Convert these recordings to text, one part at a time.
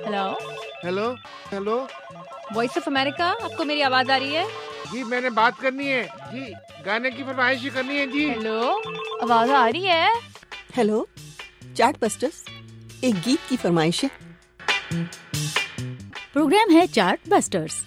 Hello hello hello Voice of America, आपको मेरी आवाज आ रही है? जी, मैंने बात करनी है जी, गाने की फरमाइश करनी है जी। हेलो, आवाज आ रही है? हेलो चार्ट बस्टर्स, एक गीत की फरमाइश है। प्रोग्राम है चार्ट बस्टर्स।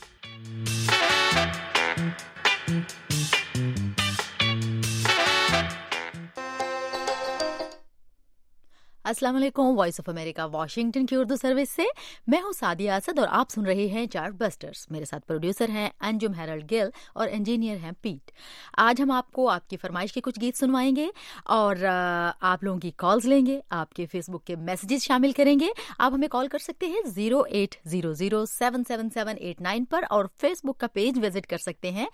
अस्सलाम वालेकुम, वॉइस ऑफ अमेरिका वाशिंगटन की उर्दू सर्विस से मैं हूं सादिया असद और आप सुन रहे हैं चार्ट बस्टर्स। मेरे साथ प्रोड्यूसर हैं अंजुम हेरल्ड गिल और इंजीनियर हैं पीट। आज हम आपको आपकी फरमाइश के कुछ गीत सुनवाएंगे और आप लोगों की कॉल्स लेंगे, आपके फेसबुक के मैसेजेस शामिल करेंगे। आप हमें कॉल कर सकते हैं 0800-777-89 पर और फेसबुक का पेज विजिट कर सकते हैं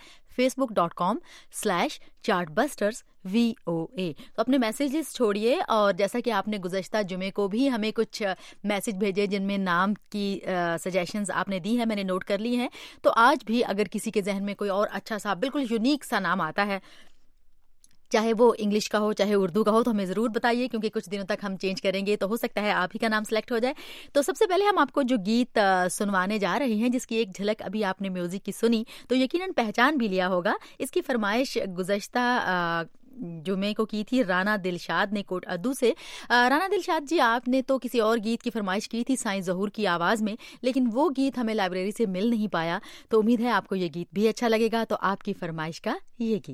facebook.com/chartbustersvoa। तो अपने मैसेजेस छोड़िए और जैसा कि आपने गुज़श्ता जुमे को भी हमें कुछ मैसेज भेजे जिनमें नाम की सजेशंस आपने दी है, मैंने नोट कर ली हैं। तो आज भी अगर किसी के जहन में कोई और अच्छा सा बिल्कुल यूनिक सा नाम आता है, चाहे वो इंग्लिश का हो चाहे उर्दू का हो, तो हमें ज़रूर बताइए क्योंकि कुछ दिनों तक हम चेंज करेंगे तो हो सकता है आप ही का नाम सेलेक्ट हो जाए। तो सबसे पहले हम आपको जो गीत सुनवाने जा रहे हैं, जिसकी एक झलक अभी आपने म्यूजिक की सुनी तो यकीनन पहचान भी लिया होगा। इसकी फरमाइश गुज़श्ता जुमे को की थी राना दिलशाद ने कोट अद्दू से। राना दिलशाद जी, आपने तो किसी और गीत की फरमाइश की थी साईं ज़हूर की आवाज़ में, लेकिन वो गीत हमें लाइब्रेरी से मिल नहीं पाया। तो उम्मीद है आपको ये गीत भी अच्छा लगेगा। तो आपकी फरमाइश का ये गीत।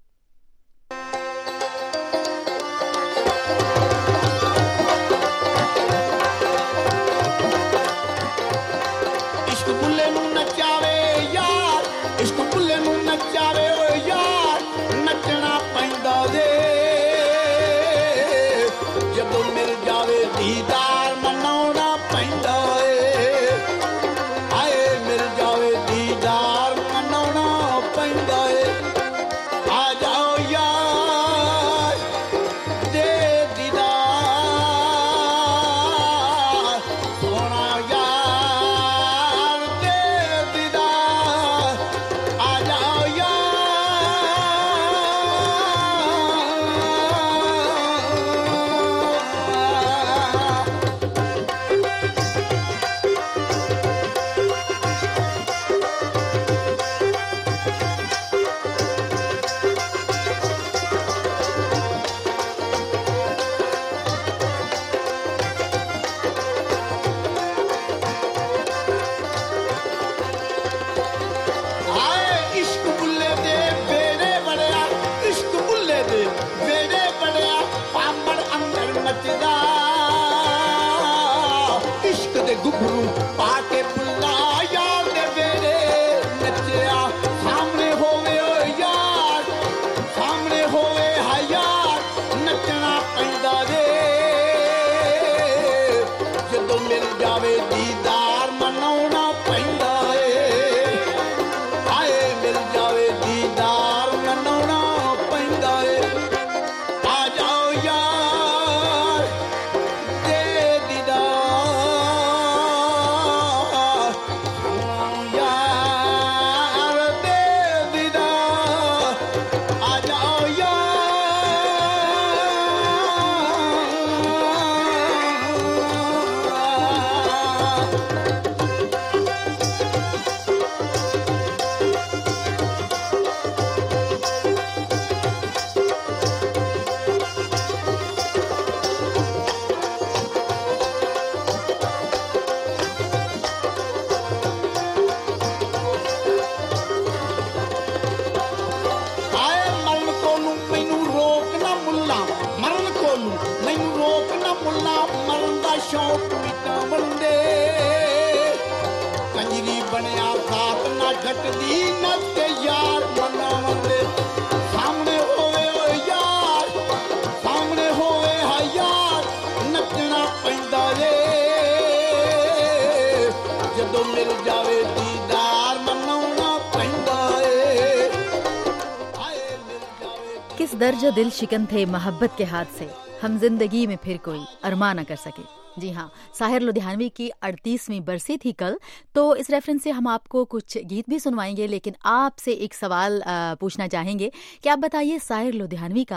किस दर्जा दिल शिकन थे मोहब्बत के हाथ से, हम जिंदगी में फिर कोई अरमान न कर सके। जी हाँ, साहिर लुधियानवी की 38वीं बरसी थी कल। तो इस रेफरेंस से हम आपको कुछ गीत भी सुनवाएंगे, लेकिन आपसे एक सवाल पूछना चाहेंगे कि आप बताइए साहिर लुधियानवी का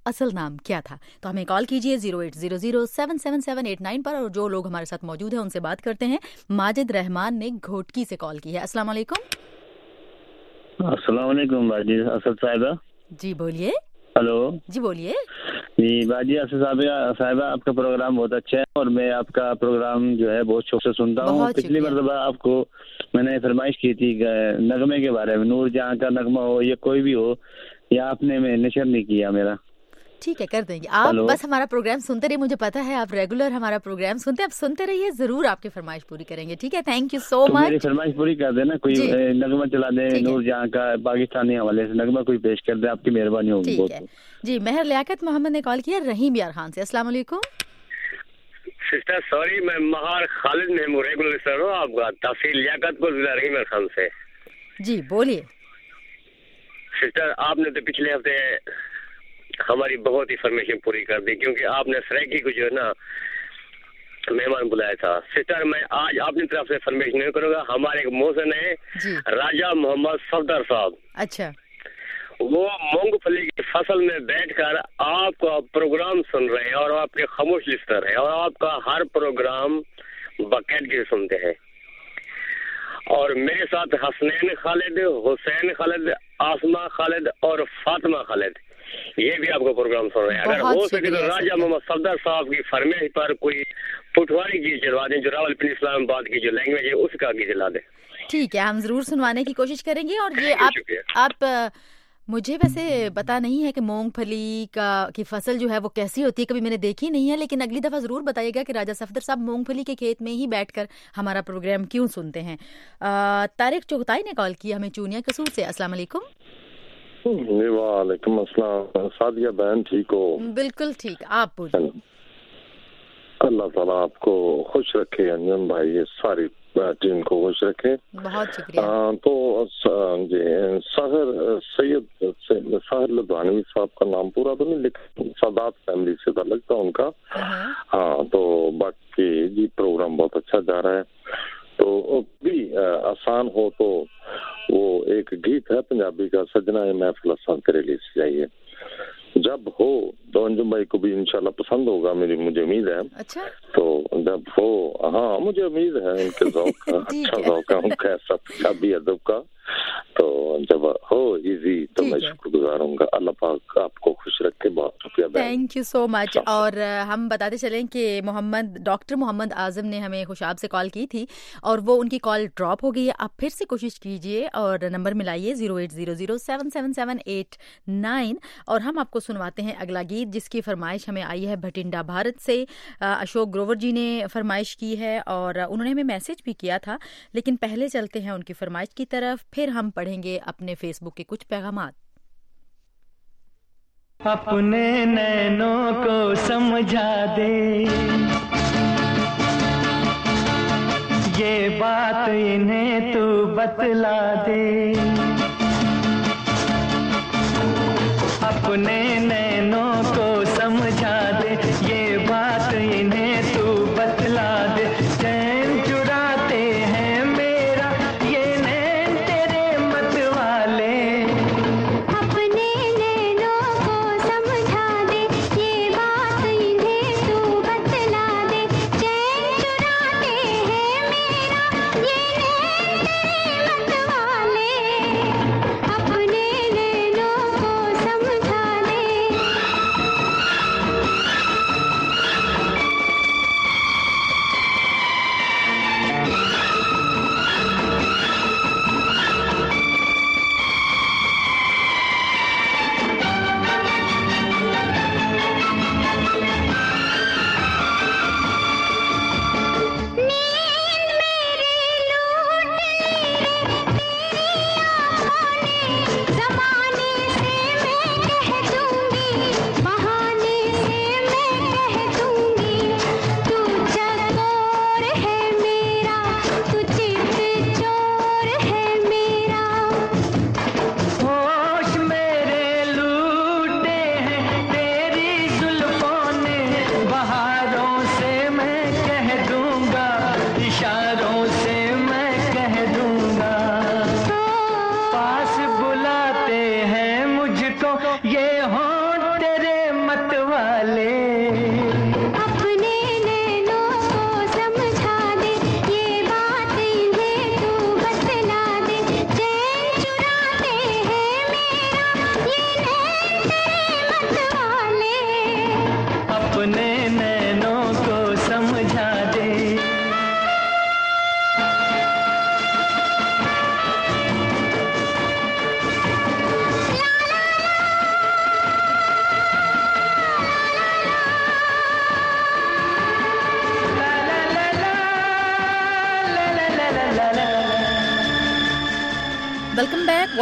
असल नाम क्या था। तो हमें कॉल कीजिए 0800-777-89 पर, और जो लोग हमारे साथ मौजूद हैं उनसे बात करते हैं। माजिद रहमान ने घोटकी से कॉल की है। अस्सलाम वालेकुम। अस्सलाम वालेकुम बाजी असद साहिबा। जी बोलिए। हेलो जी बोलिए। जी बाजी असद साहिबा, आपका प्रोग्राम बहुत अच्छा है और मैं आपका प्रोग्राम जो है बहुत शौक से सुनता हूँ। पिछली मरतबा आपको मैंने फरमाइश की थी नगमे के बारे में, नूर जहाँ का नगमा हो या कोई भी हो, या आपने नशर नहीं किया मेरा। ठीक है, कर देंगे। आप बस हमारा प्रोग्राम सुनते रहिए, मुझे पता है आप रेगुलर हमारा प्रोग्राम सुनते हैं, आप सुनते रहिए, जरूर आपकी फरमाइश पूरी करेंगे। ठीक है, थैंक यू सो मच। मेरी फरमाइश पूरी कर देना, कोई नगमा चला दे नूर जहाँ का, पाकिस्तानी हवाले से नगमा कोई पेश कर दे, आपकी मेहरबानी होगी। ठीक है जी। मेहर लियाकत मोहम्मद ने कॉल किया रहीम यार खान से। अस्सलाम वालेकुम। सिस्टर सॉरी, मैं महार खालिद महमूद रेगुलर सर हूँ आपका, तहसील लियाकतपुर, जिला रहीम यार खान से। जी बोलिए। सिस्टर आपने तो पिछले हफ्ते हमारी बहुत ही फरमाइशें पूरी कर दी, क्योंकि आपने सराइकी को जो है ना मेहमान बुलाया था। सिस्टर मैं आज अपनी तरफ से फरमाइश नहीं करूंगा, हमारे एक मोहसिन है राजा मोहम्मद सफदर साहब। अच्छा। वो मूंगफली की फसल में बैठकर आपका प्रोग्राम सुन रहे हैं और आपके खामोश लिस्टर है, और आपका हर प्रोग्राम बाकायदगी से सुनते हैं। और मेरे साथ हसनैन खालिद, हुसैन खालिद, आसमा खालिद और फातिमा खालिद, ये भी आपका प्रोग्राम सुन रहे हैं। अगर हो सके तो राजा मोहम्मद सफदर साहब की फरमाइश पर कोई पुठवारी की चलवा दें, जो रावलपिंडी इस्लामाबाद की जो लैंग्वेज है उसका गीत दिला दें। ठीक है, हम जरूर सुनवाने की कोशिश करेंगे। और ये आप मुझे वैसे पता नहीं है कि मूंगफली की फसल जो है वो कैसी होती है, कभी मैंने देखी नहीं है, लेकिन अगली दफा जरूर बताइएगा कि राजा सफदर साहब मूंगफली के खेत में ही बैठकर हमारा प्रोग्राम क्यों सुनते हैं। तारिक चौगताई ने कॉल किया हमें चूनिया कसूर से। अस्सलाम वालेकुम। वालेकुम अस्सलाम। सादिया बहन ठीक हो? बिल्कुल ठीक, आप बोलिए। अल्लाह ताला आपको खुश रखे, अंजन भाई ये सारी टीम को खुश रखे। बहुत शुक्रिया। तो साहिर लुधियानवी साहब का नाम पूरा तो नहीं, लेकिन सादात फैमिली से था लगता उनका। हाँ, तो बाकी जी प्रोग्राम बहुत अच्छा जा रहा है। तो भी आसान हो तो वो एक गीत है पंजाबी का, सजना ये महफिल आसान तेरे लिए सजाइए, जब हो तो अंजुम भाई को भी इंशाल्लाह पसंद होगा, मुझे उम्मीद है। अच्छा। तो जब हो, हाँ मुझे उम्मीद है उनके ज़ौक़ का अच्छा ज़ौक़ है उनका, सब पंजाबी अदब का। तो जब हो इजी तो मैं शुक्रगुजार हूँगा। अल्लाह पाक आपको खुश रखे। बहुत शुक्रिया, थैंक यू सो मच। और हम बताते चलें कि डॉक्टर मोहम्मद आजम ने हमें खुशाब से कॉल की थी और वो उनकी कॉल ड्रॉप हो गई है। आप फिर से कोशिश कीजिए और नंबर मिलाइए 0800-777-89 और हम आपको सुनवाते हैं अगला गीत, जिसकी फरमाइश हमें आई है भटिंडा भारत से। अशोक ग्रोवर जी ने फरमाइश की है और उन्होंने हमें मैसेज भी किया था, लेकिन पहले चलते हैं उनकी फरमाइश की तरफ, फिर हम पढ़ेंगे अपने फेसबुक के कुछ पैगामात। अपने नैनों को समझा दे, ये बात इन्हें तू बतला दे, अपने नैनों को समझा दे, ये बात इन्हें तू बतला दे, चैन चुराते हैं मेरा ये नैन तेरे मत वाले, अपने नैनों को समझा दे, ये बात इन्हें तू बतला दे, चैन चुराते हैं मेरा ये नैन तेरे मत वाले, अपने नैनों को समझा दे।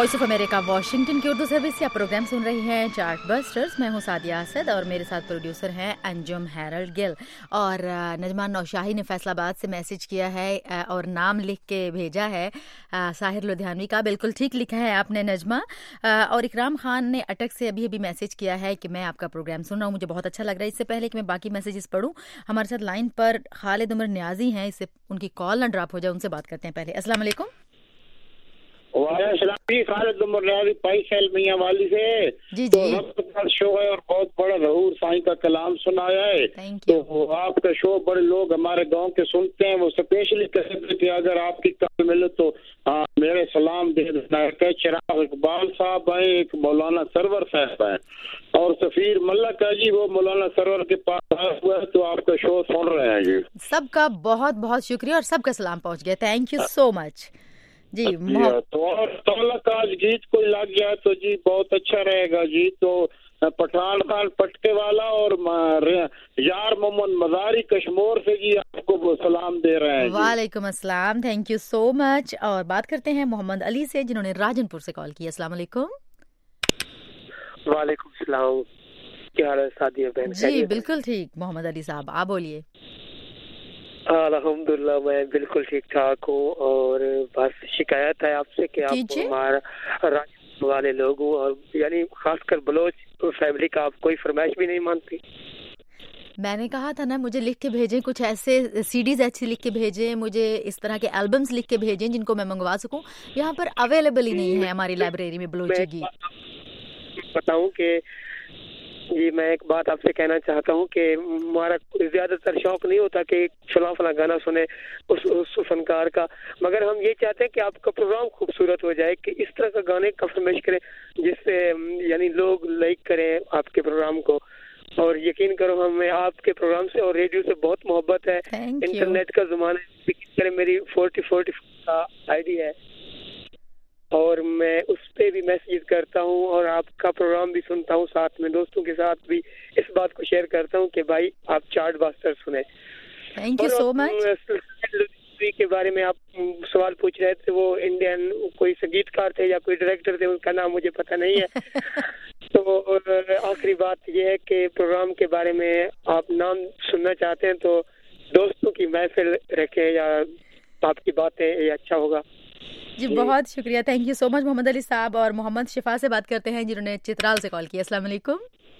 वॉइस ऑफ अमेरिका वाशिंगटन की उर्दू सर्विस से आप प्रोग्राम सुन रही हैं चार्ट बस्टर्स। मैं हूं सादिया असद और मेरे साथ प्रोड्यूसर हैं अंजुम हैरल्ड गिल। और नजमान नौशाही ने फैसलाबाद से मैसेज किया है और नाम लिख के भेजा है साहिर लुधियानवी का। बिल्कुल ठीक लिखा है आपने नजमा। और इकराम खान ने अटक से अभी अभी मैसेज किया है कि मैं आपका प्रोग्राम सुन रहा हूँ, मुझे बहुत अच्छा लग रहा है। इससे पहले कि मैं बाकी मैसेजेस पढ़ूँ, हमारे साथ लाइन पर खालिद उमर न्याजी हैं। इससे उनकी कॉल ना ड्रॉप हो जाए, उनसे बात करते हैं पहले। अस्सलाम वालेकुम। खालिद उमर न्याजी पाई शैल मियां वाली से जी तो वक्त शो है और बहुत बड़ा जहूर साईं का कलाम सुनाया है। तो आपका शो बड़े लोग हमारे गांव के सुनते हैं, वो स्पेशली कहते कि अगर आपकी कॉल मिले तो मेरे सलाम दे देना। चिराग इकबाल साहब हैं, एक मौलाना सरवर साहब हैं और सफीर मल्लक है जी, वो मौलाना सरवर के पास आया हुआ है, तो आपका शो सुन रहे हैं जी। सबका बहुत बहुत शुक्रिया और सबका सलाम पहुंच गया। थैंक यू सो मच जी। तो और तौलक आज गीत कोई लग जाए तो जी बहुत अच्छा रहेगा जी। तो पठान खान पटके वाला और यार मोहम्मद मजारी कश्मीर से जी आपको सलाम दे रहे हैं। वालेकुम अस्सलाम, थैंक यू सो मच। और बात करते हैं मोहम्मद अली से जिन्होंने राजनपुर से कॉल किया। अस्सलाम वालेकुम। वालेकुम सलाम, क्या हाल है सादिया बहन? जी बिल्कुल ठीक मोहम्मद अली साहब, आप बोलिए। अल्हम्दुलिल्लाह मैं बिल्कुल ठीक ठाक हूँ और बस शिकायत है आपसे कि आप हमारा राज्य वाले लोग हो और यानी खासकर बलोच फैमिली का आप कोई फरमाइश भी नहीं मानती। मैंने कहा था ना मुझे लिख के भेजें, कुछ ऐसे सीडीज ऐसी लिख के भेजें, मुझे इस तरह के एल्बम्स लिख के भेजें जिनको मैं मंगवा सकूं। यहाँ पर अवेलेबल ही नहीं है हमारी लाइब्रेरी में बलोची गीत। बताऊं कि जी मैं एक बात आपसे कहना चाहता हूँ कि हमारा ज्यादातर शौक नहीं होता कि फला गाना सुने उस फनकार का, मगर हम ये चाहते हैं कि आपका प्रोग्राम खूबसूरत हो जाए, कि इस तरह का गाने का फरमाइश करें जिससे यानी लोग लाइक करें आपके प्रोग्राम को। और यकीन करो हमें आपके प्रोग्राम से और रेडियो से बहुत मोहब्बत है। इंटरनेट का जमाना, मेरी 40 का आईडी है और मैं उस पे भी मैसेज करता हूँ और आपका प्रोग्राम भी सुनता हूँ, साथ में दोस्तों के साथ भी इस बात को शेयर करता हूँ कि भाई आप चार्ट बास्टर सुने। Thank you so much. के बारे में आप सवाल पूछ रहे थे, वो इंडियन कोई संगीतकार थे या कोई डायरेक्टर थे, उनका नाम मुझे पता नहीं है। तो आखिरी बात यह है कि प्रोग्राम के बारे में आप नाम सुनना चाहते हैं तो दोस्तों की महफिल रखें या आपकी बातें, ये अच्छा होगा जी। बहुत शुक्रिया, thank you so much Mohammad Ali साहब। और मोहम्मद शिफा से बात करते हैं जिन्होंने चित्राल से कॉल किया। अस्सलाम वालेकुम।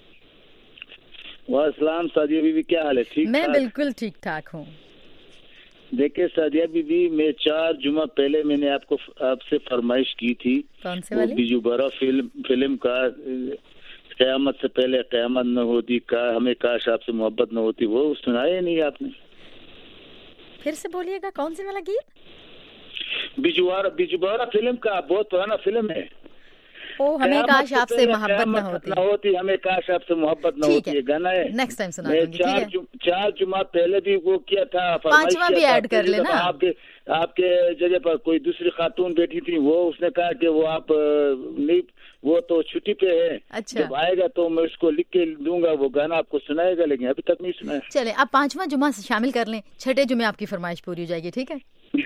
वालेकुम सादिया बीबी, क्या हाल है? ठीक? मैं बिल्कुल ठीक ठाक हूँ। देखिए सादिया बीबी, मैं 4 जुमा पहले मैंने आपसे फरमाइश की थी। कौन से वाली? बिजू बारा फिल्म का क़यामत से पहले क़यामत न होती, का हमें काश आपसे मोहब्बत न होती, वो सुनाया नहीं आपने। फिर से बोलिएगा, कौन से वाला गीत? बिजुबारा फिल्म का, बहुत पुराना फिल्म है। ओ हमें काश आपसे मोहब्बत न होती, हमें काश आपसे मोहब्बत न होती, गाना है। नेक्स्ट टाइम सुना दूंगी, ठीक है? 4 जुमा पहले भी वो किया था, 5वां भी ऐड कर लेना। आपके जगह पर कोई दूसरी खातून बैठी थी, वो उसने कहा कि वो आप नहीं, वो तो छुट्टी पे है। अच्छा। जब आएगा तो मैं उसको लिख के दूंगा, वो गाना आपको सुनाएगा, लेकिन अभी तक नहीं सुनाया। चले आप 5वां जुमा शामिल कर लें, 6ठे जुमे आपकी फरमाइश पूरी हो जाएगी, ठीक है?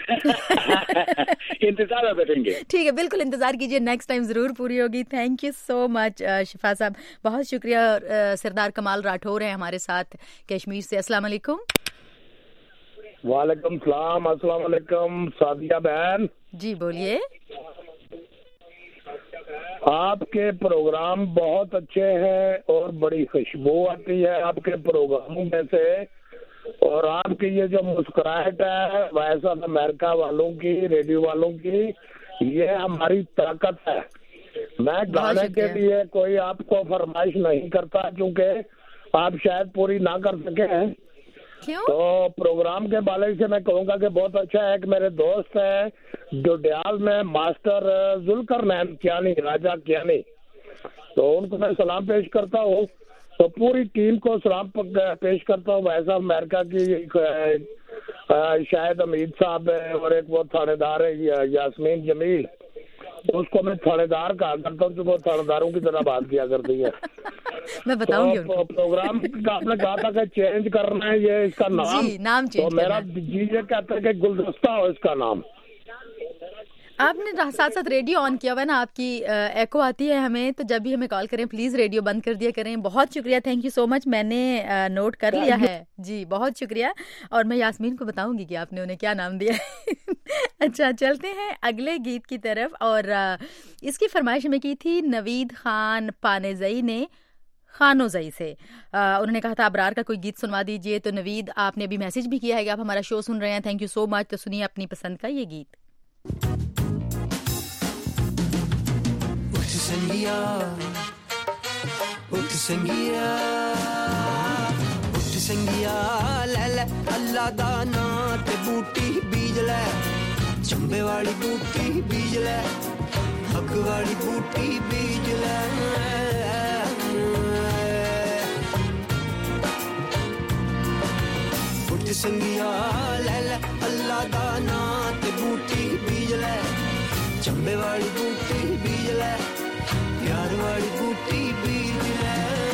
इंतजार में बैठेंगे। ठीक है, बिल्कुल इंतजार कीजिए, नेक्स्ट टाइम जरूर पूरी होगी। थैंक यू सो मच शिफा साहब, बहुत शुक्रिया। सरदार कमाल राठौर हैं हमारे साथ कश्मीर से। अस्सलाम वालेकुम। वालेकुम सलाम। अस्सलाम वालेकुम सादिया बहन जी, बोलिए। आपके प्रोग्राम बहुत अच्छे हैं और बड़ी खुशबू आती है आपके प्रोग्रामों में से, और आपकी ये जो मुस्कुराहट है वैसा अमेरिका वालों की, रेडियो वालों की, ये हमारी ताकत है। मैं गाने के लिए कोई आपको फरमाइश नहीं करता क्योंकि आप शायद पूरी ना कर सके हैं। क्यों? तो प्रोग्राम के बारे से मैं कहूँगा कि बहुत अच्छा है। कि मेरे दोस्त है जो डयाल में मास्टर जुल्करनैन कियानी, राजा कियानी, तो उनको मैं सलाम पेश करता हूँ। तो पूरी टीम को सलाम पेश करता हूँ। वैसा अमेरिका की शायद अमीद साहब है और एक वो थानेदार है यास्मीन जमील, तो उसको मैं थानेदार कहा करता हूँ, वो थानेदारों की तरह बात किया करती है। मैं बताऊंगी। तो प्रोग्राम का आपने कहा था कि चेंज करना है ये इसका नाम, जी, नाम चेंज तो मेरा जी ये कहता है कि गुलदस्ता हो इसका नाम। आपने साथ साथ रेडियो ऑन किया हुआ है ना, आपकी एको आती है हमें, तो जब भी हमें कॉल करें प्लीज रेडियो बंद कर दिया करें। बहुत शुक्रिया, थैंक यू सो मच, मैंने नोट कर लिया है जी, बहुत शुक्रिया। और मैं यास्मीन को बताऊंगी कि आपने उन्हें क्या नाम दिया है। अच्छा, चलते हैं अगले गीत की तरफ। और इसकी फरमाइश में की थी नवीद खान पानेजई ने खानोजई से। उन्होंने कहा था अबरार का कोई गीत सुनवा दीजिए। तो नवीद, आपने अभी मैसेज भी किया है कि आप हमारा शो सुन रहे हैं, थैंक यू सो मच। तो सुनिए अपनी पसंद का ये गीत। उठ संगिया, उठ संगिया, उठ संगिया, ले ले अल्लाह दा नां ते बूटी बीज ले, चंबे वाली बूटी बीज ले, हक वाली बूटी बीज ले। उठ संगिया, ले ले अल्लाह दा नां ते बूटी बीज ले, चंबे वाली बूटी बीज ले, प्यार वाली बूटी बीज ले।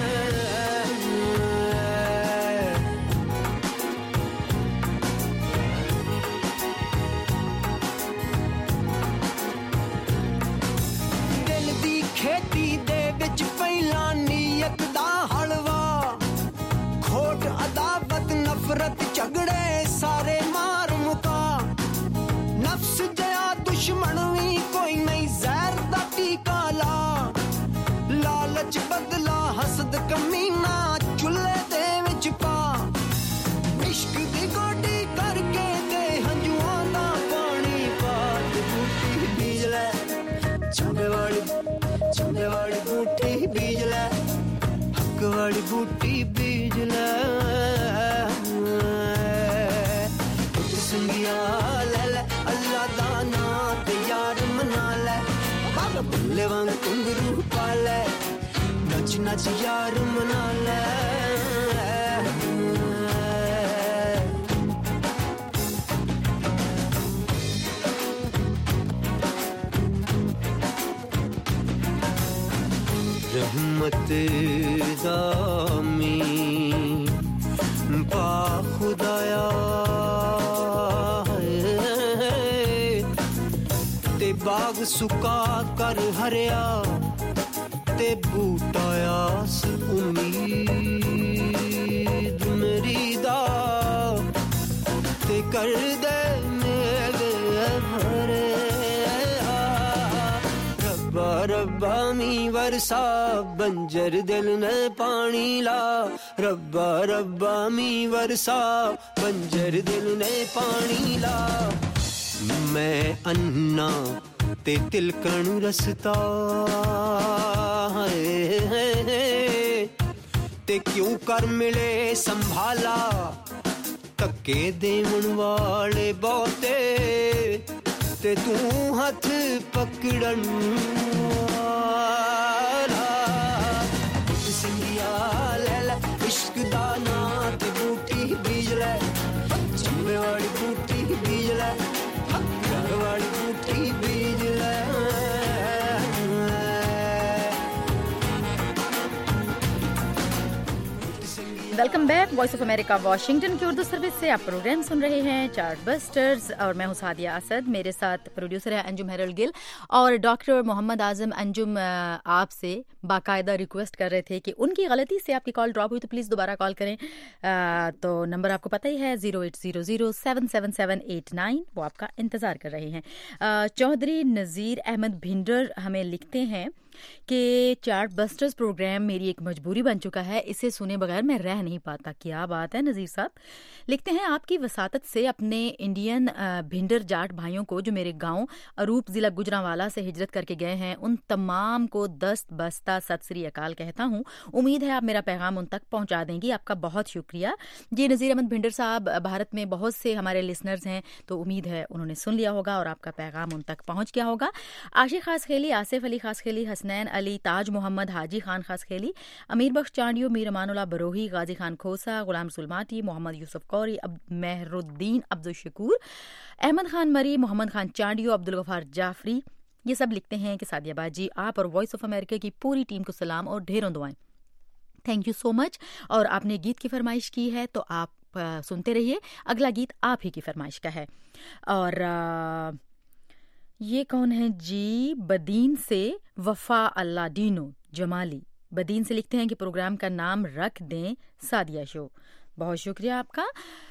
दिल दी खेती दे विच पहला नीयत दा हलवा, खोट अदावत नफरत झगड़े सारे मार मुका, नफ्स जया दुश्मन भी कोई नहीं जहर दा टीका ला, लालच बदला हसद कमीना चुल्हे दे विच पा, इश्क दी गोडी करके दे हंजुआं दा पानी पा, बूटी बीज ले, चंबे वाली बूटी बीज ले, हक वाली बूटी बीज ले। उठ संगिया, ले ले अल्लाह दा नां ते यार मना ले, बाग बुल्ले वांग घुंघरू पा ले, नच नच यार मना ले। रहमत दामी पा खुदाया ते बाग सुका कर हरिया ते बूटाया उम्मीद मेरी दा ते कर दे मेरे भरे। रब्बा रब्बा मी वरसा बंजर दिल ने पानी ला, रब्बा रब्बा मी वरसा बंजर दिल ने पानी ला, मैं अन्ना ते तिलकण रसता है, ते क्यों कर मिले संभाला, धक्के देवन वाले बहुते ते तू हथ पकड़न वाला। उठ संगिया, ले ले इश्क दा नां ते बूटी बीज ले, चंबे वाली बूटी बीज ले, प्यार वाली बूटी बीज ले। Welcome back, Voice of America Washington की उर्दू सर्विस से आप प्रोग्राम सुन रहे हैं चार्ट बस्टर्स, और मैं हूं सादिया असद। मेरे साथ प्रोड्यूसर है अंजुम हेरल्ड गिल और डॉक्टर मोहम्मद आजम। अंजुम, आपसे बाकायदा रिक्वेस्ट कर रहे थे कि उनकी गलती से आपकी कॉल ड्रॉप हुई तो प्लीज़ दोबारा कॉल करें। तो नंबर आपको पता ही है 0800-777-89, वो आपका इंतज़ार कर रहे हैं। चौधरी नज़ीर अहमद भिंडर हमें लिखते हैं कि चार्ट बस्टर्स प्रोग्राम मेरी एक मजबूरी बन चुका है, इसे सुने बगैर मैं रह नहीं पाता। क्या बात है नज़ीर साहब। लिखते हैं आपकी वसातत से अपने इंडियन भिंडर जाट भाइयों को जो मेरे गांव अरूप ज़िला गुजरांवाला से हिजरत करके गए हैं, उन तमाम को दस्त बस्ता सत श्री अकाल कहता हूँ। उम्मीद है आप मेरा पैगाम उन तक पहुँचा देंगी। आपका बहुत शुक्रिया जी नज़ीर अहमद भिंडर साहब। भारत में बहुत से हमारे लिसनर्स हैं, तो उम्मीद है उन्होंने सुन लिया होगा और आपका पैगाम उन तक पहुँच गया होगा। आशिक खास खेली, आसिफ अली खास खेली, हसनैन अली, ताज मोहम्मद, हाजी खान खास खेली, अमीर बख्श चांडियो, मीर अमानुल्लाह बरोही, गाजी खान खोसा, गुलाम सुलमाती, मोहम्मद यूसुफ कौरी, मेहरुद्दीन अब्दुल शकूर, अहमद खान मरी, मोहम्मद खान चांडियो, अब्दुल गफार जाफरी, ये सब लिखते हैं कि सादिया बाजी आप और वॉइस ऑफ अमेरिका की पूरी टीम को सलाम और ढेरों दुआएं। Thank you so much. और आपने गीत की फरमाइश की है तो आप सुनते रहिए। अगला गीत आप ही की फरमाइश का है। और ये कौन है जी? बदीन से वफा अल्लादीनो जमाली बदीन से लिखते हैं कि प्रोग्राम का नाम रख दें सादिया शो। बहुत शुक्रिया आपका।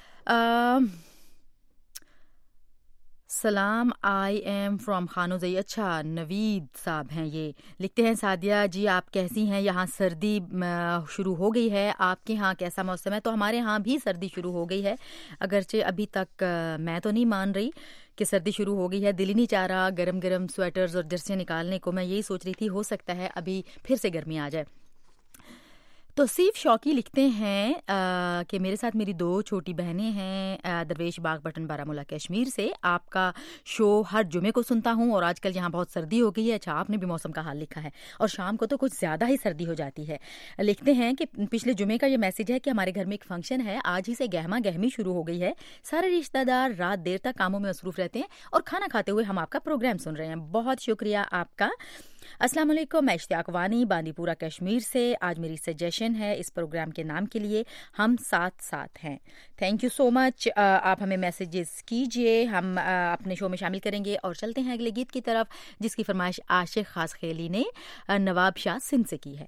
सलाम, आई एम फ्रॉम खानोजई। अच्छा, नवीद साहब हैं ये। लिखते हैं सादिया जी आप कैसी हैं? यहाँ सर्दी शुरू हो गई है, आपके यहाँ कैसा मौसम है? तो हमारे यहाँ भी सर्दी शुरू हो गई है, अगरचे अभी तक मैं तो नहीं मान रही कि सर्दी शुरू हो गई है। दिल ही नहीं चाह रहा गरम गरम स्वेटर्स और जर्सियाँ निकालने को। मैं यही सोच रही थी हो सकता है अभी फिर से गर्मी आ जाए। तो सीफ शौकी लिखते हैं कि मेरे साथ मेरी 2 छोटी बहनें हैं, दरवेश बाग बटन बारामूला कश्मीर से। आपका शो हर जुमे को सुनता हूँ और आजकल यहाँ बहुत सर्दी हो गई है। अच्छा, आपने भी मौसम का हाल लिखा है और शाम को तो कुछ ज़्यादा ही सर्दी हो जाती है। लिखते हैं कि पिछले जुमे का ये मैसेज है कि हमारे घर में एक फंक्शन है, आज ही से गहमा गहमी शुरू हो गई है। सारे रिश्तेदार रात देर तक कामों में मसरूफ रहते हैं और खाना खाते हुए हम आपका प्रोग्राम सुन रहे हैं। बहुत शुक्रिया आपका। अस्सलाम वालेकुम, मैं इश्तियाक वानी बांदीपुरा कश्मीर से। आज मेरी सजेशन है इस प्रोग्राम के नाम के लिए हम साथ साथ हैं। Thank you so much. आप हमें मैसेजेस कीजिए, हम अपने शो में शामिल करेंगे। और चलते हैं अगले गीत की तरफ, जिसकी फरमाइश आशिक खास खेली ने नवाब शाह सिंध से की है।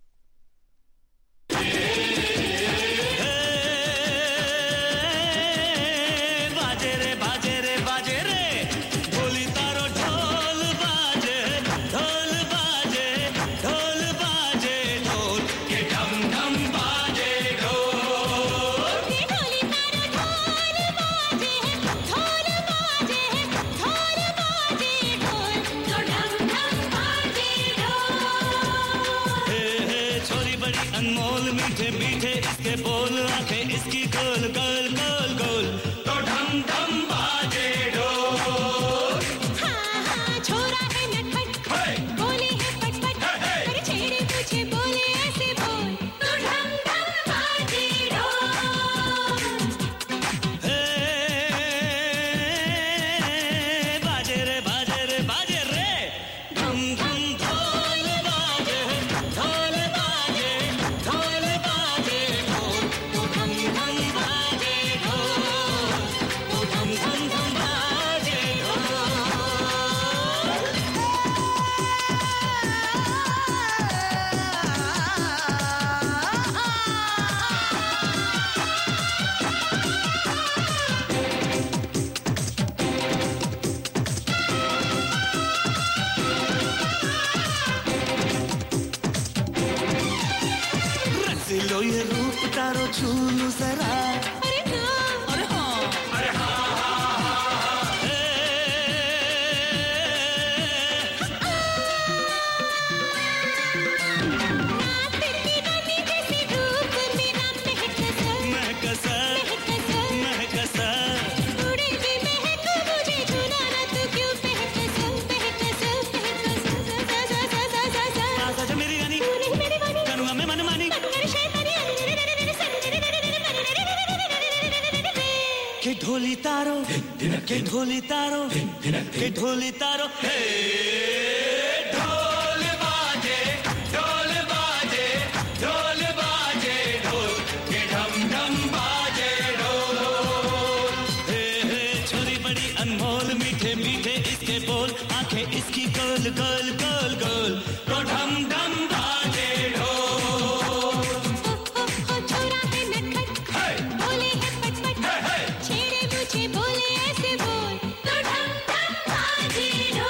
अनमोल मीठे मीठे इसके बोल, आंखें इसकी गोल गोल गोल गोल, तो ढम ढम बाजे ढोल। हाँ हाँ छोरा है नटखट, बोले है पटपट, अरे छेड़े तुझे बोले ऐसे बोल, तो ढम ढम बाजे ढोल। बाजे रे बाजे रे बाजे रे, ढम ढम ढोल बाजे, ढोल बाजे, ढोल बाजे ढोल, तो ढम ढम बाजे ढोल, तो ढम ढम ढम बाजे ढोल। रख लो ये रूप तारो छू लो जरा, अरे हाँ, अरे हाँ, अरे हाँ, तेरी रानी जैसी रूप मेरा महकसा महकसा, उड़े भी महक मुझे छूना ना तो क्यों आजा मेरी रानी, करूँगा मैं मनमानी, के ढोली तारो, के ढोली तारो, के ढोली तारो, हे ढोल बाजे, ढोल बाजे, ढोल बाजे ढोल, के ढम ढम बाजे ढोल। हे छोरी बड़ी अनमोल मीठे मीठे इसके बोल, आंखें इसकी गोल गोल गोल गोल, तो ढम ढम बाजे ढोल। छोरा है नटखट, बोले है पटपट, छेड़े मुझे बोले ऐसे बोल, तो ढम ढम बाजे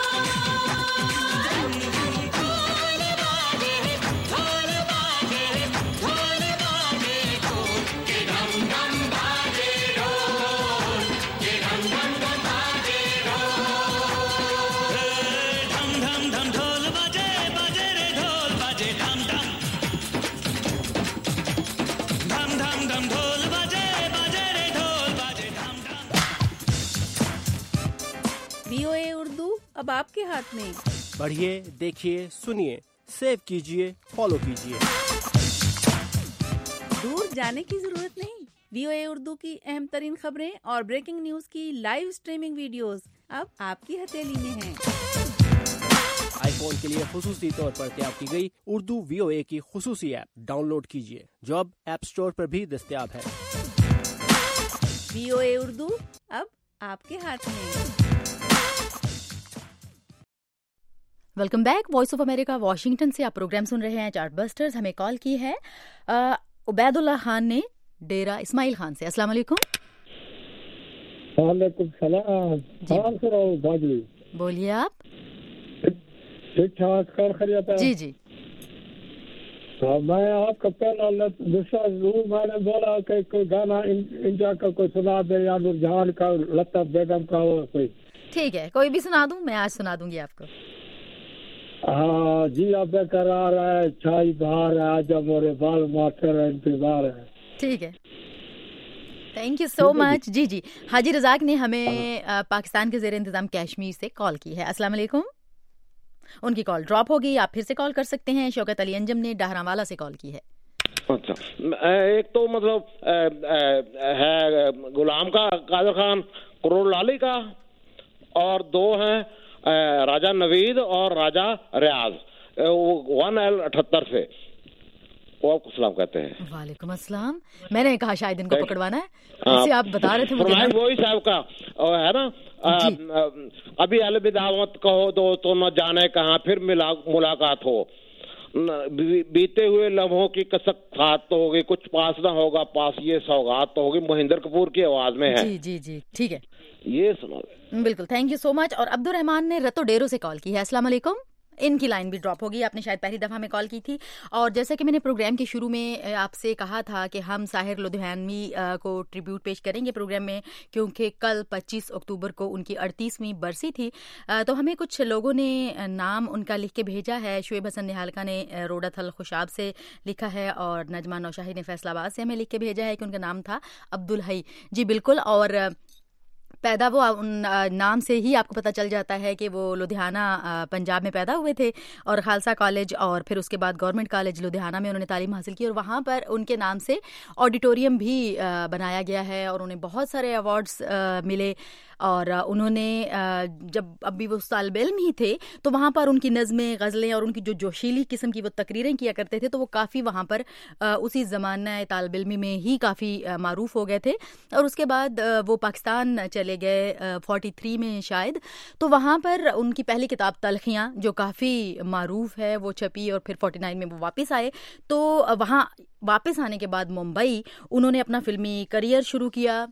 ढोल। ढोल बाजे, ढोल बाजे, ढोल बाजे ढोल, के ढम ढम बाजे ढोल, के ढम ढम ढम बाजे ढोल। ढम ढम ढम ढोल बाजे, बाजे रे ढोल बाजे ढम ढम, ढम ढम ढम ढोल बाजे, बाजे रे ढोल बाजे ढम ढम। VOA उर्दू अब आपके हाथ में। पढ़िए, देखिए, सुनिए, सेव कीजिए, फॉलो कीजिए। दूर जाने की जरूरत नहीं। VOA उर्दू की अहम तरीन खबरें और ब्रेकिंग न्यूज की लाइव स्ट्रीमिंग वीडियोस अब आपकी हथेली में हैं। आईफोन के लिए खुसूसी तौर पर तैयार की गई उर्दू VOA की खुसूसी ऐप डाउनलोड कीजिए, जो अब ऐप स्टोर पर भी दस्तयाब है। VOA उर्दू अब आपके हाथ में। Welcome back. Voice of America Washington से आप प्रोग्राम सुन रहे हैं चार्ट बस्टर्स। हमें कॉल की है उबैदुल्लाह खान ने डेरा इस्माइल खान से। अस्सलाम वालेकुम। वालेकुम सलाम। बोलिए आप। ठीक ठाक खैरियत है? जी जी। मैं आपका पहला दूसरा मैंने बोला कि कोई गाना इंडिया का कोई सुना दे, या नूरजहान का, लता बेगम का हो कोई। ठीक है, कोई भी सुना दूं? मैं आज सुना दूंगी आपको। हाँ जी, आप बेकरार है, छाई बहार है, आजा मोरे बाल मास्टर इंतजार है। ठीक है, थैंक यू सो मच। जी जी। हाजी रजाक ने हमें पाकिस्तान के ज़ेर इंतजाम कश्मीर से कॉल की है। अस्सलाम वालेकुम। उनकी कॉल ड्रॉप हो गई, आप फिर से कॉल कर सकते हैं। शौकत अली अंजम ने डहरावाला से कॉल की है। अच्छा, एक तो मतलब है गुलाम का कादर खान करोड़ लाली का, और दो हैं राजा नवीद और राजा रियाज 1L78 से। वो आपको सलाम कहते हैं। वालेकुम अस्सलाम। मैंने कहा शायद इनको पकड़वाना है, ऐसे आप बता रहे थे मुझे। वही साहब का है ना, अभी अलविदावत कहो तो न जाने कहाँ फिर मुलाकात हो, बीते हुए लम्हों की कसक खात तो होगी, कुछ पास ना होगा पास ये सौगात तो होगी। मोहिंदर कपूर की आवाज में है। जी जी जी, ठीक है, ये सुना बिल्कुल। Thank you so much. और अब्दुल रहमान ने रतो डेरो से कॉल की है। अस्सलाम वालेकुम। इनकी लाइन भी ड्रॉप होगी, आपने शायद पहली दफ़ा में कॉल की थी। और जैसा कि मैंने प्रोग्राम के शुरू में आपसे कहा था कि हम साहिर लुधियानवी को ट्रिब्यूट पेश करेंगे प्रोग्राम में, क्योंकि कल 25 अक्टूबर को उनकी 38वीं बरसी थी। तो हमें कुछ लोगों ने नाम उनका लिख के भेजा है। शुएब हसन निहालका ने रोडा थल खुशाब से लिखा है, और नजमा नौशाही ने फैसलाबाद से हमें लिख के भेजा है कि उनका नाम था अब्दुल हई। जी बिल्कुल। और पैदा वो उन नाम से ही आपको पता चल जाता है कि वो लुधियाना पंजाब में पैदा हुए थे, और खालसा कॉलेज और फिर उसके बाद गवर्नमेंट कॉलेज लुधियाना में उन्होंने तालीम हासिल की, और वहाँ पर उनके नाम से ऑडिटोरियम भी बनाया गया है, और उन्हें बहुत सारे अवार्ड्स मिले। और उन्होंने जब अभी वो तालिब इल्म ही थे तो वहाँ पर उनकी नज़में, गज़लें और उनकी जो जोशीली किस्म की वो तकरीरें किया करते थे, तो वो काफ़ी वहाँ पर उसी ज़माना तालिब इल्मी में ही काफ़ी मारूफ हो गए थे। और उसके बाद वो पाकिस्तान चले गए 43 में शायद, तो वहाँ पर उनकी पहली किताब तलखियाँ जो काफ़ी मारूफ है वो छपी, और फिर 49 में वो वापस आए। तो वहाँ वापस आने के बाद मुंबई उन्होंने अपना फिल्मी करियर शुरू किया।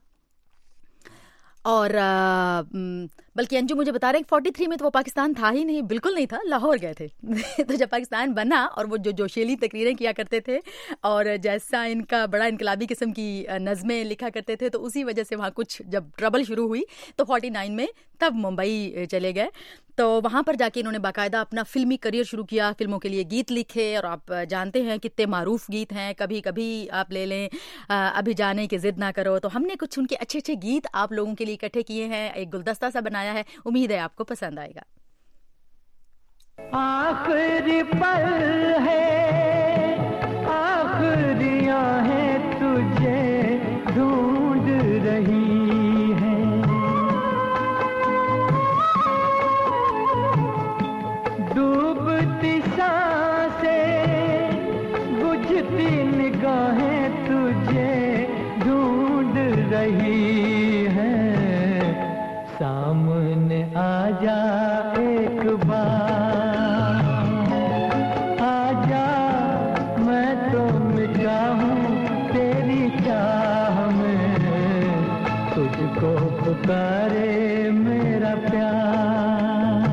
और बल्कि अंजू मुझे बता रहे हैं 43 में तो वो पाकिस्तान था ही नहीं, बिल्कुल नहीं था, लाहौर गए थे। तो जब पाकिस्तान बना और वो जो जोशीली तकरीरें किया करते थे और जैसा इनका बड़ा इनकलाबी किस्म की नज़में लिखा करते थे, तो उसी वजह से वहाँ कुछ जब ट्रबल शुरू हुई तो 49 में तब मुंबई चले गए। तो वहाँ पर जाके इन्होंने बाकायदा अपना फिल्मी करियर शुरू किया, फिल्मों के लिए गीत लिखे, और आप जानते हैं कितने मारूफ गीत हैं। कभी कभी आप ले लें, अभी जाने की जिद ना करो। तो हमने कुछ उनके अच्छे अच्छे गीत आप लोगों के लिए इकट्ठे किए हैं, एक गुलदस्ता सा बनाया है, उम्मीद है आपको पसंद आएगा। आखिरी पल है, आखिरियां हैं, तुझे ढूंढ रही है, डूबती सांसें, बुझती निगाहें तुझे ढूंढ रही है। सामने आजा एक बार, आजा, मैं तो मिटा हूँ तेरी चाह में, तुझको पुकारे मेरा प्यार।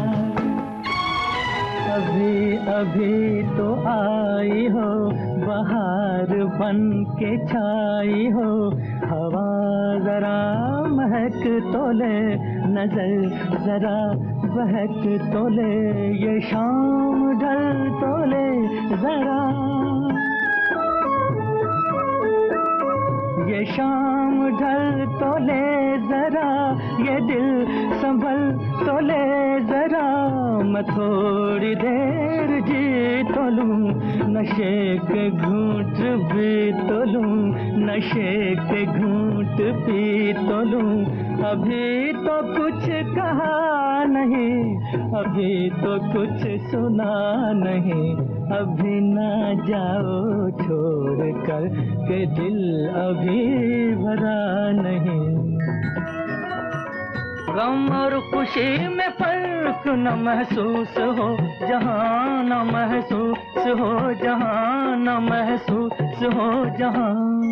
अभी अभी तो आई हो, बहार बन के छाई हो, हवा जरा महक तो ले, नजर जरा बहक तो ले, ये शाम ढल तो ले जरा, ये शाम ढल तो ले जरा, ये दिल संभल तो ले जरा। मैं थोड़ी देर जी तो लूं, नशे के घूंट भी तो लूं, नशे के घूंट पी तो लूं। अभी तो कुछ कहा नहीं, अभी तो कुछ सुना नहीं, अभी ना जाओ छोड़ कर के दिल अभी भरा नहीं। गम और खुशी में फर्क न महसूस हो जहाँ, न महसूस हो जहाँ, न महसूस हो जहाँ।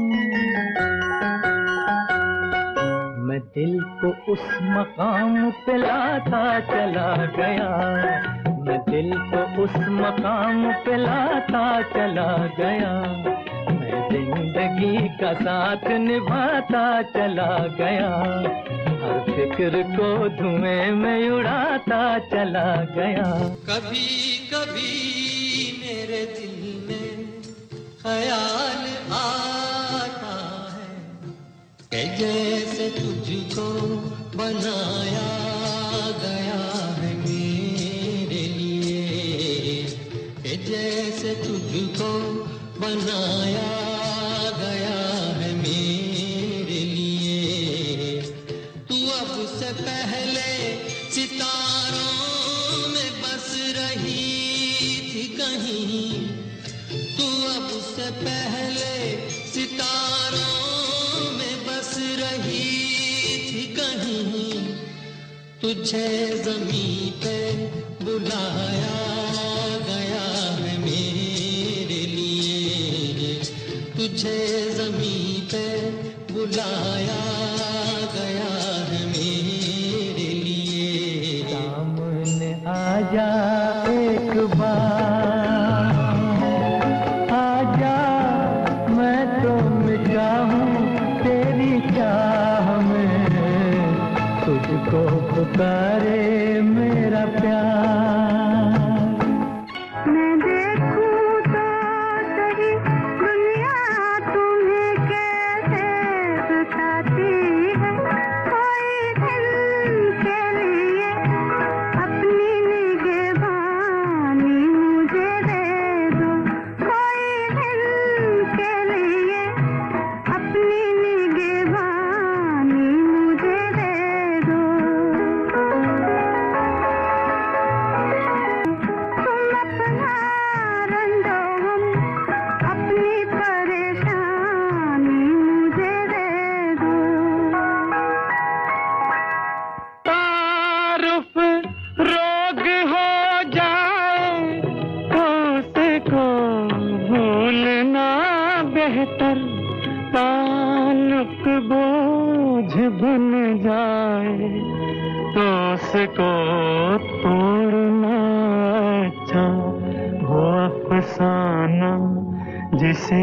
मैं दिल को उस मकाम पे लाता चला गया, मैं दिल को उस मकाम पे लाता चला गया, मैं जिंदगी का साथ निभाता चला गया, हर फिक्र को धुएं में उड़ाता चला गया। कभी कभी मेरे दिल में ख्याल आता है कि जैसे तुझको बनाया गया है मेरे लिए, कि जैसे तुझको बनाया गया है मेरे लिए। तू अब से पहले सितारों में बस रही थी कहीं, तू अब से पहले सितारों में बस रही थी कहीं, तुझे ज़मीं पे बुलाया गया है मेरे लिए, तुझे ज़मीं पे बुलाया गया है मेरे लिए। सामने आजा एक बार, आजा मैं तो मिटा हूँ तेरी चाह में, तुझको पुकारे मेरा प्यार। मैं देखूं तो सही दुनिया तुम्हें कैसे बताती है, कोई दिन के लिए अपनी निगहबानी मुझे दे दो, कोई दिन के लिए अपनी निगहबानी मुझे दे दो। तुम अपना रंजो हम अपनी परेशानी मुझे दे दो। तारुफ रोग हो जाए तो उसको भूलना बेहतर, ताल्लुक बोझ बन जाए तो उसको तोड़ना अच्छा, वो अफसाना जिसे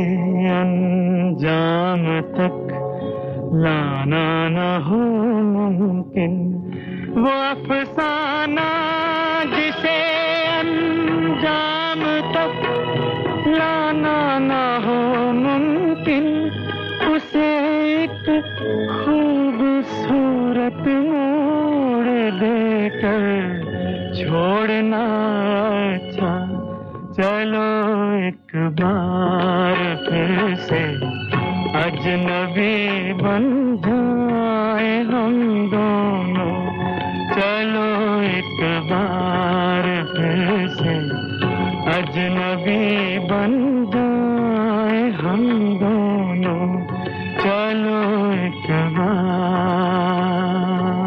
अंजाम तक लाना न हो मुमकिन, वो अफसाना जिसे अंजाम तक लाना न हो मुमकिन, उसे एक खूबसूरत मोड़ देकर छोड़ना अच्छा। चलो एक बार फिर से अजनबी बन जाए हम दोनों, चलो एक बार फिर से अजनबी बन जाए हम दोनों, चलो एक बार।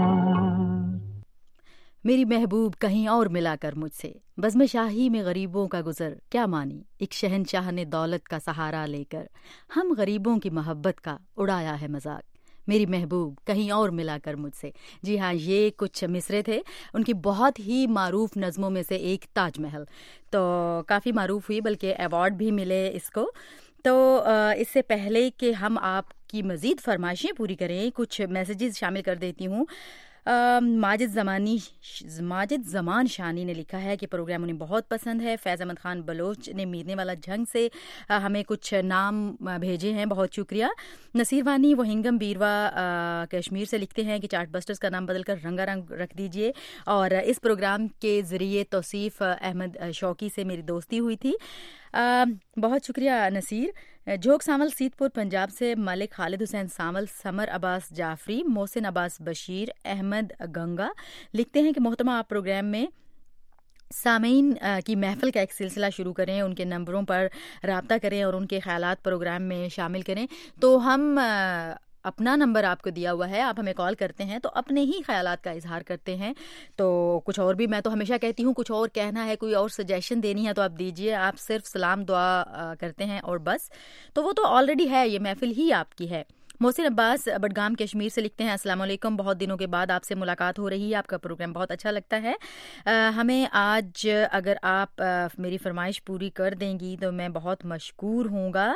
मेरी महबूब कहीं और मिलाकर मुझसे, बज़्म शाही में गरीबों का गुजर क्या मानी, एक शहंशाह ने दौलत का सहारा लेकर हम गरीबों की मोहब्बत का उड़ाया है मजाक, मेरी महबूब कहीं और मिलाकर मुझसे। जी हाँ, ये कुछ मिसरे थे उनकी बहुत ही मारूफ नज़मों में से एक ताजमहल, तो काफ़ी मारूफ हुई, बल्कि अवार्ड भी मिले इसको। तो इससे पहले कि हम आपकी मज़ीद फरमाइशें पूरी करें, कुछ मैसेजेस शामिल कर देती हूँ। माजिद ज़मान शानी ने लिखा है कि प्रोग्राम उन्हें बहुत पसंद है। फैज़ अहमद खान बलोच ने मीरने वाला जंग से हमें कुछ नाम भेजे हैं, बहुत शुक्रिया। नसीर वानी वो हिंगम बीरवा कश्मीर से लिखते हैं कि चार्ट बस्टर्स का नाम बदलकर रंगारंग रख दीजिए, और इस प्रोग्राम के ज़रिए तौसीफ़ अहमद शौकी से मेरी दोस्ती हुई थी। बहुत शुक्रिया नसीर। जोग सामल सीतपुर पंजाब से मलिक खालिद हुसैन सामल, समर अब्बास जाफरी, मोहसिन अब्बास बशीर, अहमद गंगा लिखते हैं कि मोहतरमा आप प्रोग्राम में सामीन की महफिल का एक सिलसिला शुरू करें, उनके नंबरों पर राब्ता करें और उनके ख्यालात प्रोग्राम में शामिल करें, तो हम अपना नंबर आपको दिया हुआ है, आप हमें कॉल करते हैं तो अपने ही ख्यालात का इजहार करते हैं। तो कुछ और भी, मैं तो हमेशा कहती हूँ कुछ और कहना है, कोई और सजेशन देनी है तो आप दीजिए। आप सिर्फ सलाम दुआ करते हैं और बस, तो वो तो ऑलरेडी है, ये महफिल ही आपकी है। मोहसिन अब्बास बडगाम कश्मीर से लिखते हैं, अस्सलाम वालेकुम, बहुत दिनों के बाद आपसे मुलाकात हो रही है, आपका प्रोग्राम बहुत अच्छा लगता है। हमें आज अगर आप मेरी फरमाइश पूरी कर देंगी तो मैं बहुत मशकूर हूँगा।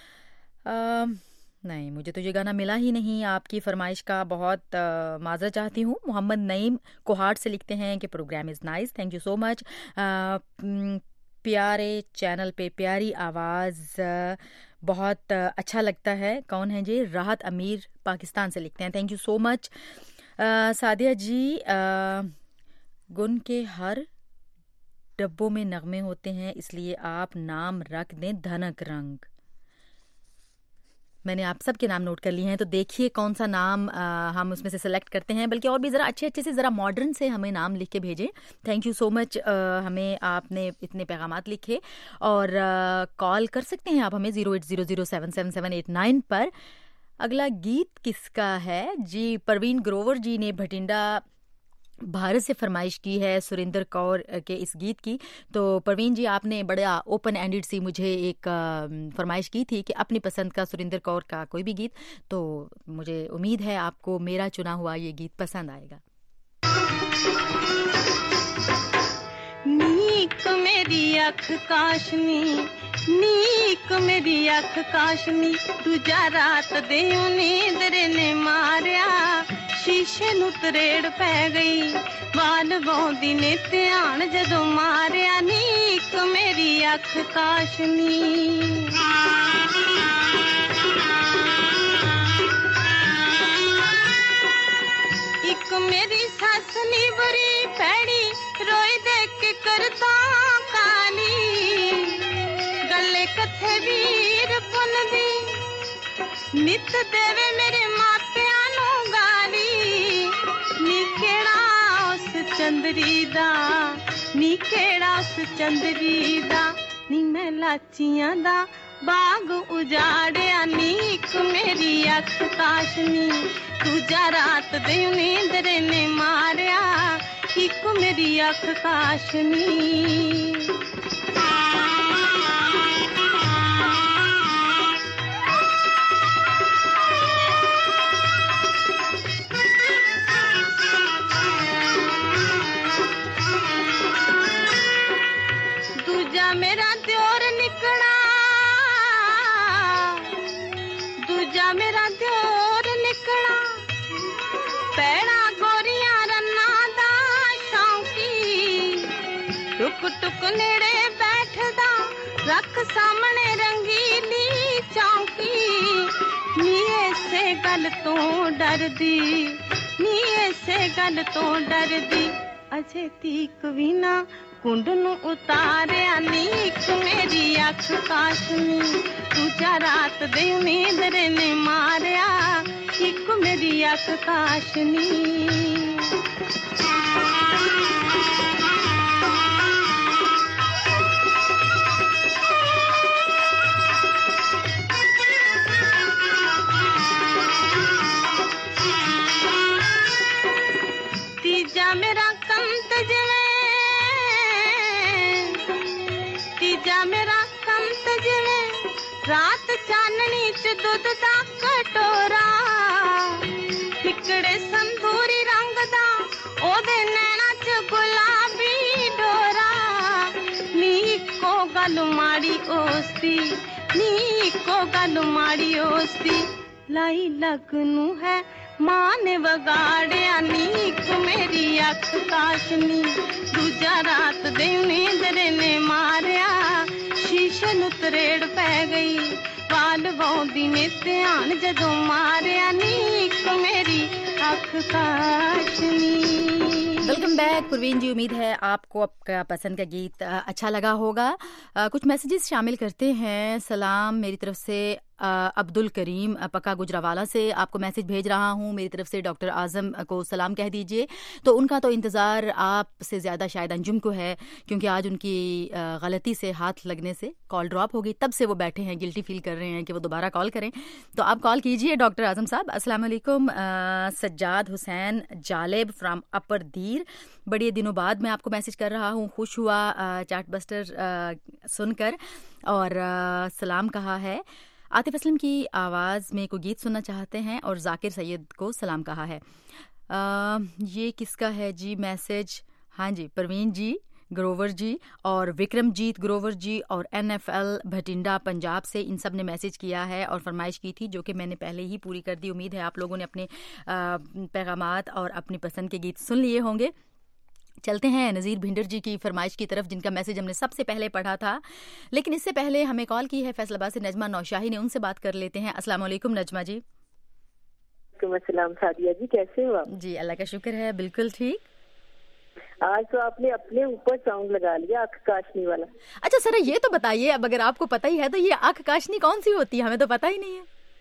नहीं, मुझे तो ये गाना मिला ही नहीं, आपकी फरमाइश का बहुत माजरा चाहती हूँ। मोहम्मद नईम कोहाट से लिखते हैं कि programme is nice, thank you so much. प्यारे चैनल पे प्यारी आवाज़ बहुत अच्छा लगता है। कौन है जी? राहत अमीर पाकिस्तान से लिखते हैं, thank you so much. Sadia ji, गुन के हर डब्बों में नगमे होते हैं, इसलिए आप नाम रख दें धनक रंग। मैंने आप सब के नाम नोट कर लिए हैं, तो देखिए कौन सा नाम हम उसमें से सिलेक्ट करते हैं, बल्कि और भी ज़रा अच्छे अच्छे से, ज़रा मॉडर्न से हमें नाम लिख के भेजें। थैंक यू सो मच, हमें आपने इतने पैगामात लिखे। और कॉल कर सकते हैं आप हमें 080077789 पर। अगला गीत किसका है जी? परवीन ग्रोवर जी ने भटिंडा भारत से फरमाइश की है सुरेंद्र कौर के इस गीत की। तो परवीन जी, आपने बड़ा ओपन एंडेड सी मुझे एक फरमाइश की थी कि अपनी पसंद का सुरेंद्र कौर का कोई भी गीत, तो मुझे उम्मीद है आपको मेरा चुना हुआ ये गीत पसंद आएगा। नीक मेरी अख काशनी, नीक मेरी अख काशनी, दूजा रात दे नींदर ने मारिया, शीशे नू तरेड़ पै गई, बाल बौंदी ने ध्यान जदों मारिया, नीक मेरी अख काशनी। एक मेरी सस नी बड़ी भैड़ी, रोई देख के करता कानी, गले कथे वीर पुन दी, नित देवे मेरे मापिया नू गाली, नी केड़ा उस चंदरी दा, नी केड़ा उस चंदरी दा, नी मैं लाचियां दा बाग उजाड़िया, नीक मेरी अख काशनी, दूजा रात दे नींदर ने मारिया, एक मेरी अख काशनी। दूजा मेरा त्योर निकला, दूजा मेरा त्योर निकला, पैड़ा गोरियां रन्ना दा शौकी, टुक टुक नेड़े बैठदा, रख सामने रंगीली चौकी, नी ऐसे गल तो डरदी, नी ऐसे गल तो डरदी, अजे तीक भी ना कुंड नू उतारिया, नीक मेरी अख काशनी, दूजा रात दे नींदर ने मारिया, एक मेरी अख काशनी। तीजा मेरा कंत जिवे, तीजा मेरा कंत जिवे, रात चाननी च दुध दा कटोरा, फिकड़े संधूरी रंग दा, ओदे नैना च गुलाबी डोरा, नी को गल माड़ी ओसदी, नी को गल माड़ी ओसदी, लाई लगनू है मां ने वगाड़िया, नीक मेरी अख काशनी, दूजा रात दे नींदर ने मारिया, शीशे नू तरेड़ पै गई, बाल बौंदी ने ध्यान जदों मारिया, नीक मेरी अख काशनी। वेलकम बैक परवीन जी, उम्मीद है आपको आपका पसंद का गीत अच्छा लगा होगा। कुछ मैसेजेस शामिल करते हैं। सलाम मेरी तरफ से अब्दुल करीम पक्का गुजरावाला से आपको मैसेज भेज रहा हूँ, मेरी तरफ से डॉक्टर आजम को सलाम कह दीजिए। तो उनका तो इंतज़ार आपसे ज़्यादा शायद अंजुम को है, क्योंकि आज उनकी गलती से हाथ लगने से कॉल ड्रॉप हो गई, तब से वो बैठे हैं, गिल्टी फील कर रहे हैं कि वो दोबारा कॉल करें। तो आप कॉल कीजिए डॉक्टर आजम साहब। अस्सलाम वालेकुम। सज्जाद हुसैन जालेब फ्राम अपर दीर, बड़े दिनों बाद मैं आपको मैसेज कर रहा हूँ, खुश हुआ चार्ट बस्टर सुनकर और सलाम कहा है। आतिफ असलम की आवाज़ में कोई गीत सुनना चाहते हैं और जाकिर सैयद को सलाम कहा है। ये किसका है जी मैसेज? हाँ जी, परवीन जी ग्रोवर जी और विक्रमजीत ग्रोवर जी और NFL भटिंडा पंजाब से, इन सब ने मैसेज किया है और फरमाइश की थी, जो कि मैंने पहले ही पूरी कर दी। उम्मीद है आप लोगों ने अपने पैगामात और अपनी पसंद के गीत सुन लिए होंगे। चलते हैं नज़ीर भिंडर जी की फरमाइश की तरफ, जिनका मैसेज हमने सबसे पहले पढ़ा था, लेकिन इससे पहले हमें कॉल की है फैसलाबाद से नजमा नौशाही ने, उनसे बात कर लेते हैं। अस्सलाम वालेकुम नजमा जी। अस्सलाम सादिया जी, कैसे हो आप? जी अल्लाह का शुक्र है, बिल्कुल ठीक। आज तो आपने अपने ऊपर सॉन्ग लगा लिया, आँख काशनी वाला। अच्छा सर, ये तो बताइए, अब अगर आपको पता ही है तो ये आँख काशनी कौन सी होती है? हमें तो पता ही नहीं है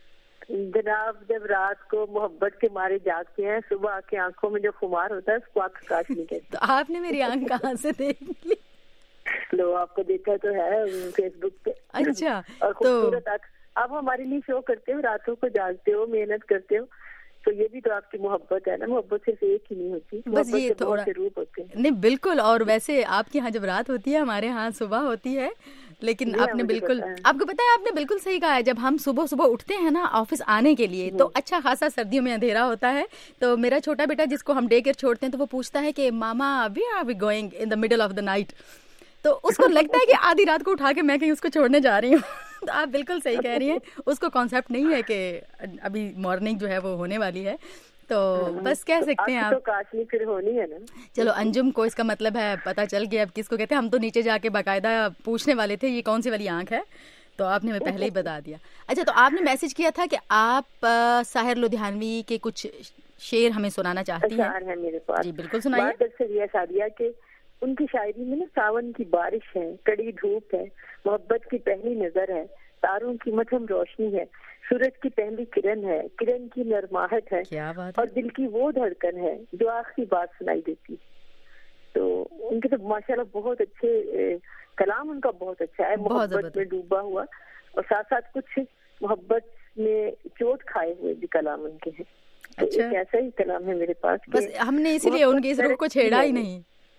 जनाब। जब रात को मोहब्बत के मारे जागते हैं, सुबह आके आंखों में जो खुमार होता है उसको आँख काशनी कहते हैं। तो आपने मेरी आँख कहाँ से देख ली? लो, आपको देखा तो है फेसबुक पे। अच्छा, और खूबसूरत आँख। आप हमारे लिए शो करते हो, रातों को जागते हो, मेहनत करते हो, तो ये भी तो आपकी मोहब्बत है ना। मोहब्बत सिर्फ एक ही नहीं होती, बस ये थोड़ा रूप होते हैं। नहीं बिल्कुल, और वैसे आपके यहाँ जब रात होती है, हमारे यहाँ सुबह होती है, लेकिन आपने बिल्कुल, आपको पता है आपने बिल्कुल सही कहा है। जब हम सुबह सुबह उठते हैं ना ऑफिस आने के लिए, तो अच्छा खासा सर्दियों में अंधेरा होता है, तो मेरा छोटा बेटा जिसको हम डे केयर छोड़ते हैं, तो वो पूछता है कि mama we are we going in the middle of the night, तो उसको लगता है कि आधी रात को उठा के मैं कहीं उसको छोड़ने जा रही हूँ। तो आप बिल्कुल सही कह रही हैं, उसको कॉन्सेप्ट नहीं है कि अभी मॉर्निंग जो है वो होने वाली है, तो बस कह सकते हैं आप तो काशनी फिर होनी है ना। चलो अंजुम को इसका मतलब है पता चल गया अब किसको कहते हैं। हम तो नीचे जाके बाकायदा पूछने वाले थे ये कौन सी वाली आंख है, तो आपने हमें पहले ही बता दिया। अच्छा, तो आपने मैसेज किया था कि आप साहिर लुधियानवी के कुछ शेर हमें सुनाना चाहती हैं। है मेरे पास। जी बिल्कुल सुनाइए। बात से सादिया के उनकी शायरी में ना सावन की बारिश है, कड़ी धूप है, मोहब्बत की पहली नजर है, तारों की मध्यम रोशनी है, सूरज की पहली किरण है, किरण की नरमाहट है, क्या बात है? और दिल की वो धड़कन है जो आखिरी बात सुनाई देती। तो उनके तो माशाल्लाह बहुत अच्छे कलाम, उनका बहुत अच्छा है, मोहब्बत में डूबा हुआ, और साथ साथ कुछ मोहब्बत में चोट खाए हुए भी कलाम उनके हैं। तो अच्छा। एक ऐसा ही कलाम है मेरे पास। बस हमने इसीलिए उनके इस रुख को छेड़ा ही नहीं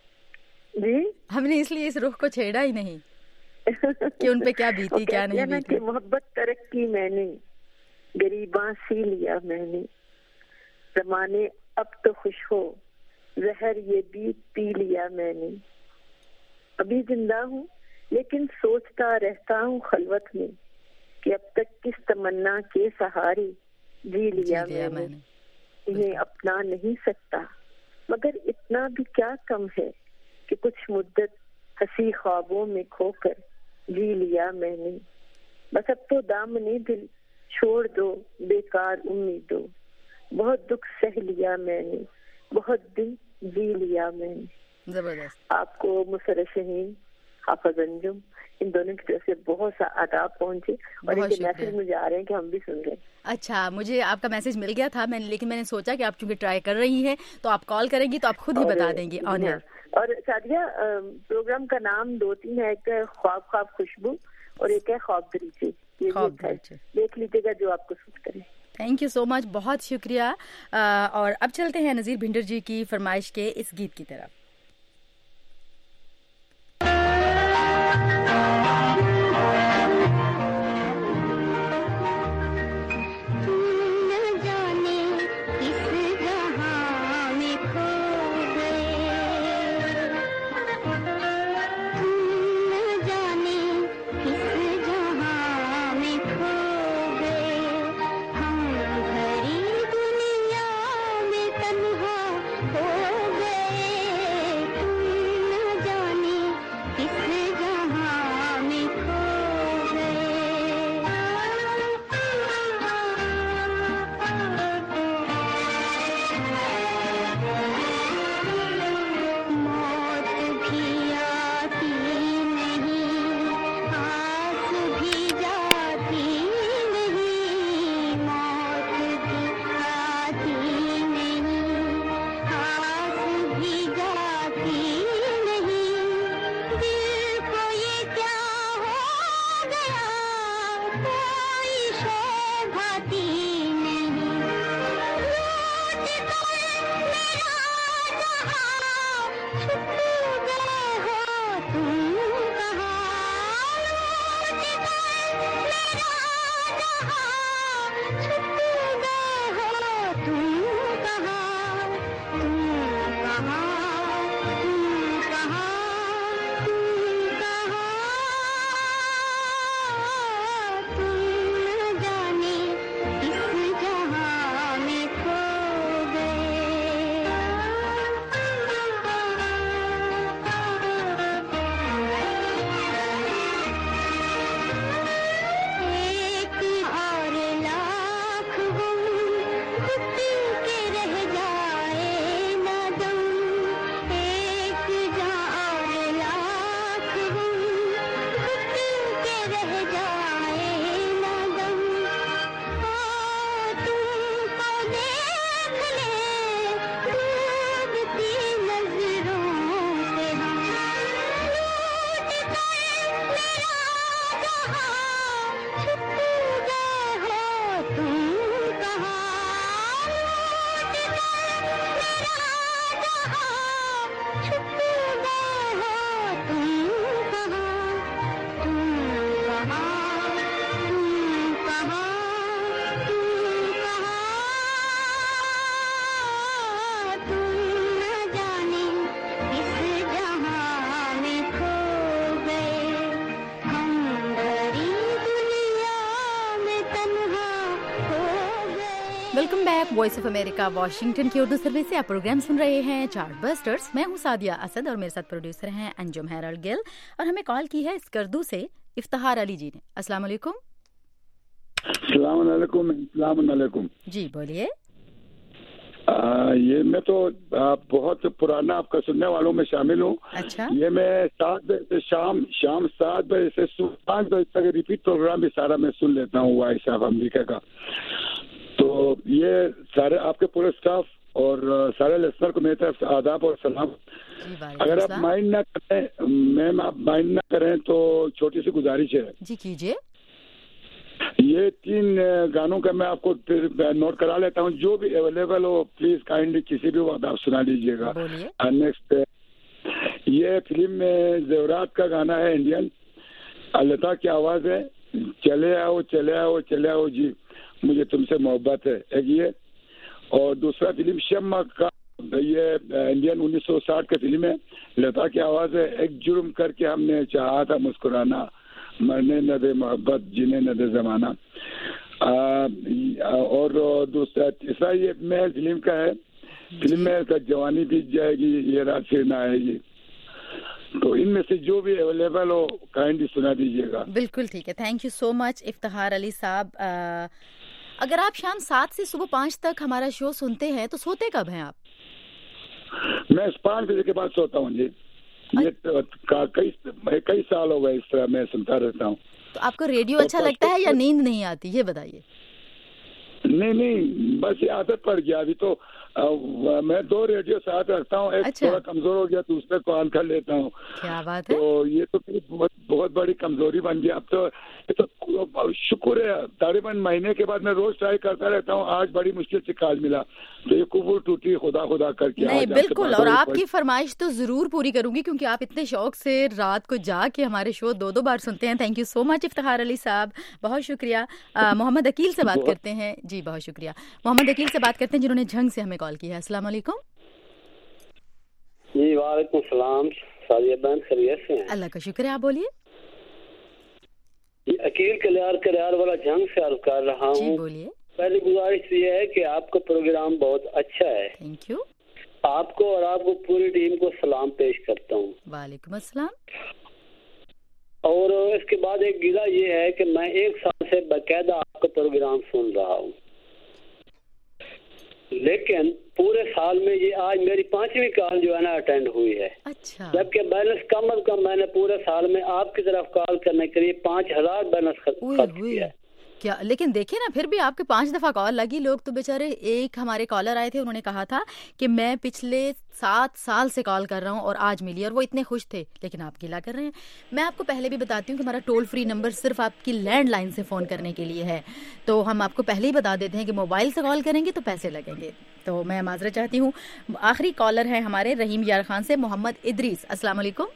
जी, हमने इसलिए इस रुख को छेड़ा ही नहीं कि उन पे क्या बीती क्या नहीं बीती। मोहब्बत तरक्की मैंने, गरीबा सी लिया मैंने, जमाने अब तो खुश हो, जहर ये भी पी लिया मैंने, अभी जिंदा हूँ लेकिन सोचता रहता हूँ खलवत में कि अब तक किस तमन्ना के सहारे जी लिया मैंने, इन्हें अपना नहीं सकता मगर इतना भी क्या कम है कि कुछ मुद्दत हंसी ख्वाबों में खोकर जी लिया मैंने, बस अब तो दामने दिल छोड़ दो बेकार उम्मीदों, बहुत दुख सह लिया मैंने, बहुत दिन जी लिया मैंने। जबरदस्त। आपको मुसर्र शहीन, हाफिज अंजुम, इन दोनों की तरफ से बहुत सा आदाब पहुंचे और इनके मैसेज मुझे आ रहे हैं कि हम भी सुन लें। अच्छा, मुझे आपका मैसेज मिल गया था लेकिन मैंने सोचा कि आप चूंकि ट्राई कर रही हैं तो आप कॉल करेंगी तो आप खुद ही बता देंगी ऑन एयर। और सादिया, प्रोग्राम का नाम 2-3 है, एक है ख्वाब ख्वाब खुशबू और एक है ख्वाब दरीचे, ये देख लीजिएगा जो आपको सूट करे। थैंक यू सो मच, बहुत शुक्रिया। और अब चलते हैं नज़ीर भिंडर जी की फरमाइश के इस गीत की तरफ। Back, Voice of America Washington की उर्दू सर्विस से आप प्रोग्राम सुन रहे हैं चार्ट बस्टर्स। मैं हूं सादिया असद और मेरे साथ प्रोड्यूसर हैं अंजुम हैरल्ड गिल, और हमें कॉल की है स्कर्दू से इफ्तिखार अली जी ने। अस्सलाम वालेकुम। अस्सलाम वालेकुम जी बोलिए। ये मैं तो बहुत पुराना आपका सुनने वालों में शामिल हूँ। अच्छा। ये मैं 7 बजे से शाम 7 बजे से 5 बजे तक रिपीट प्रोग्राम भी सारा मैं सुन लेता हूँ वॉइस ऑफ अमेरिका का। तो ये सारे आपके पूरे स्टाफ और सारे लिसनर को मेरी तरफ से आदाब और सलाम। अगर आप माइंड ना करें मैम, आप माइंड ना करें तो छोटी सी गुजारिश है। जी कीजिए। ये 3 गानों का मैं आपको नोट करा लेता हूँ, जो भी अवेलेबल हो प्लीज काइंडली किसी भी वक्त आप सुना लीजिएगा। नेक्स्ट ये फिल्म में जेवरात का गाना है इंडियन, लता की आवाज है, चले आओ चले आओ चले आओ जी मुझे तुमसे मोहब्बत है, एक ये। और दूसरा फिल्म शम्मा का, ये इंडियन 1960 की फिल्म है, लता की आवाज है, एक जुर्म करके हमने चाहा था मुस्कुराना, मरने न दे मोहब्बत जीने न दे जमाना। और दूसरा तीसरा ये मैं फिल्म का है, फिल्म में जवानी बीत जाएगी ये रात फिर ना आएगी। तो इनमें से जो भी अवेलेबल हो काइंडली सुना दीजिएगा। बिल्कुल ठीक है, thank you so much Iftikhar Ali साहब। अगर आप शाम 7 से सुबह 5 तक हमारा शो सुनते हैं तो सोते कब हैं आप? मैं 5 बजे के बाद सोता हूँ जी। ये कई साल हो गए इस तरह मैं सुनता रहता हूँ। तो आपको रेडियो अच्छा लगता है या नींद नहीं आती, ये बताइए। नहीं बस ये आदत पड़ गया। अभी तो मैं 2 रेडियो साथ रखता हूँ, एक थोड़ा कमजोर हो गया तो उसपे कॉल कर लेता हूँ। क्या बात है। तो ये तो बहुत बड़ी कमजोरी बन गई। अब तो शुक्र है, तकरीबन महीने के बाद मैं रोज ट्राई करता रहता हूँ। आज बड़ी मुश्किल से कॉल मिला तो ये कबूल टूटी खुदा खुदा करके। नहीं बिल्कुल, और आपकी फरमाइश तो जरूर पूरी करूंगी क्योंकि आप इतने शौक से रात को जाके हमारे शो 2 बार सुनते हैं। Thank you so much Iftikhar Ali साहब, बहुत शुक्रिया। मोहम्मद अकील से बात करते हैं। जी बहुत शुक्रिया। मोहम्मद अकील से बात करते हैं जिन्होंने झंग से हमें कॉल की है। अस्सलाम वालेकुम। जी वालेकुम सलाम, सादिया बहन खैरियत से हैं? अल्लाह का शुक्र है, आप बोलिए। अकील कल्यार वाला झंग से अर्ज कर रहा हूँ। जी बोलिए। पहली गुजारिश ये है कि आपका प्रोग्राम बहुत अच्छा है। Thank you. आपको और आपको पूरी टीम को सलाम पेश करता हूँ। वालेकुम अस्सलाम। और इसके बाद एक गिला ये है कि मैं 1 साल से बाकायदा आपका प्रोग्राम सुन रहा हूँ, लेकिन पूरे साल में ये आज मेरी 5वीं कॉल जो है ना अटेंड हुई है। अच्छा। जबकि बैलेंस कम अज कम मैंने पूरे साल में आपकी तरफ कॉल करने के लिए 5000 बैलेंस खर्च किया है। क्या लेकिन देखिए ना, फिर भी आपके 5 दफा कॉल लगी। लोग तो बेचारे, एक हमारे कॉलर आए थे, उन्होंने कहा था कि मैं पिछले 7 साल से कॉल कर रहा हूं और आज मिली, और वो इतने खुश थे। लेकिन आप गिला कर रहे हैं। मैं आपको पहले भी बताती हूँ कि हमारा टोल फ्री नंबर सिर्फ आपकी लैंडलाइन से फ़ोन करने के लिए है। तो हम आपको पहले ही बता देते हैं कि मोबाइल से कॉल करेंगे तो पैसे लगेंगे। तो मैं माजरत चाहती हूँ। आखिरी कॉलर है हमारे रहीम यार खान से मोहम्मद इदरीस। अस्सलाम वालेकुम।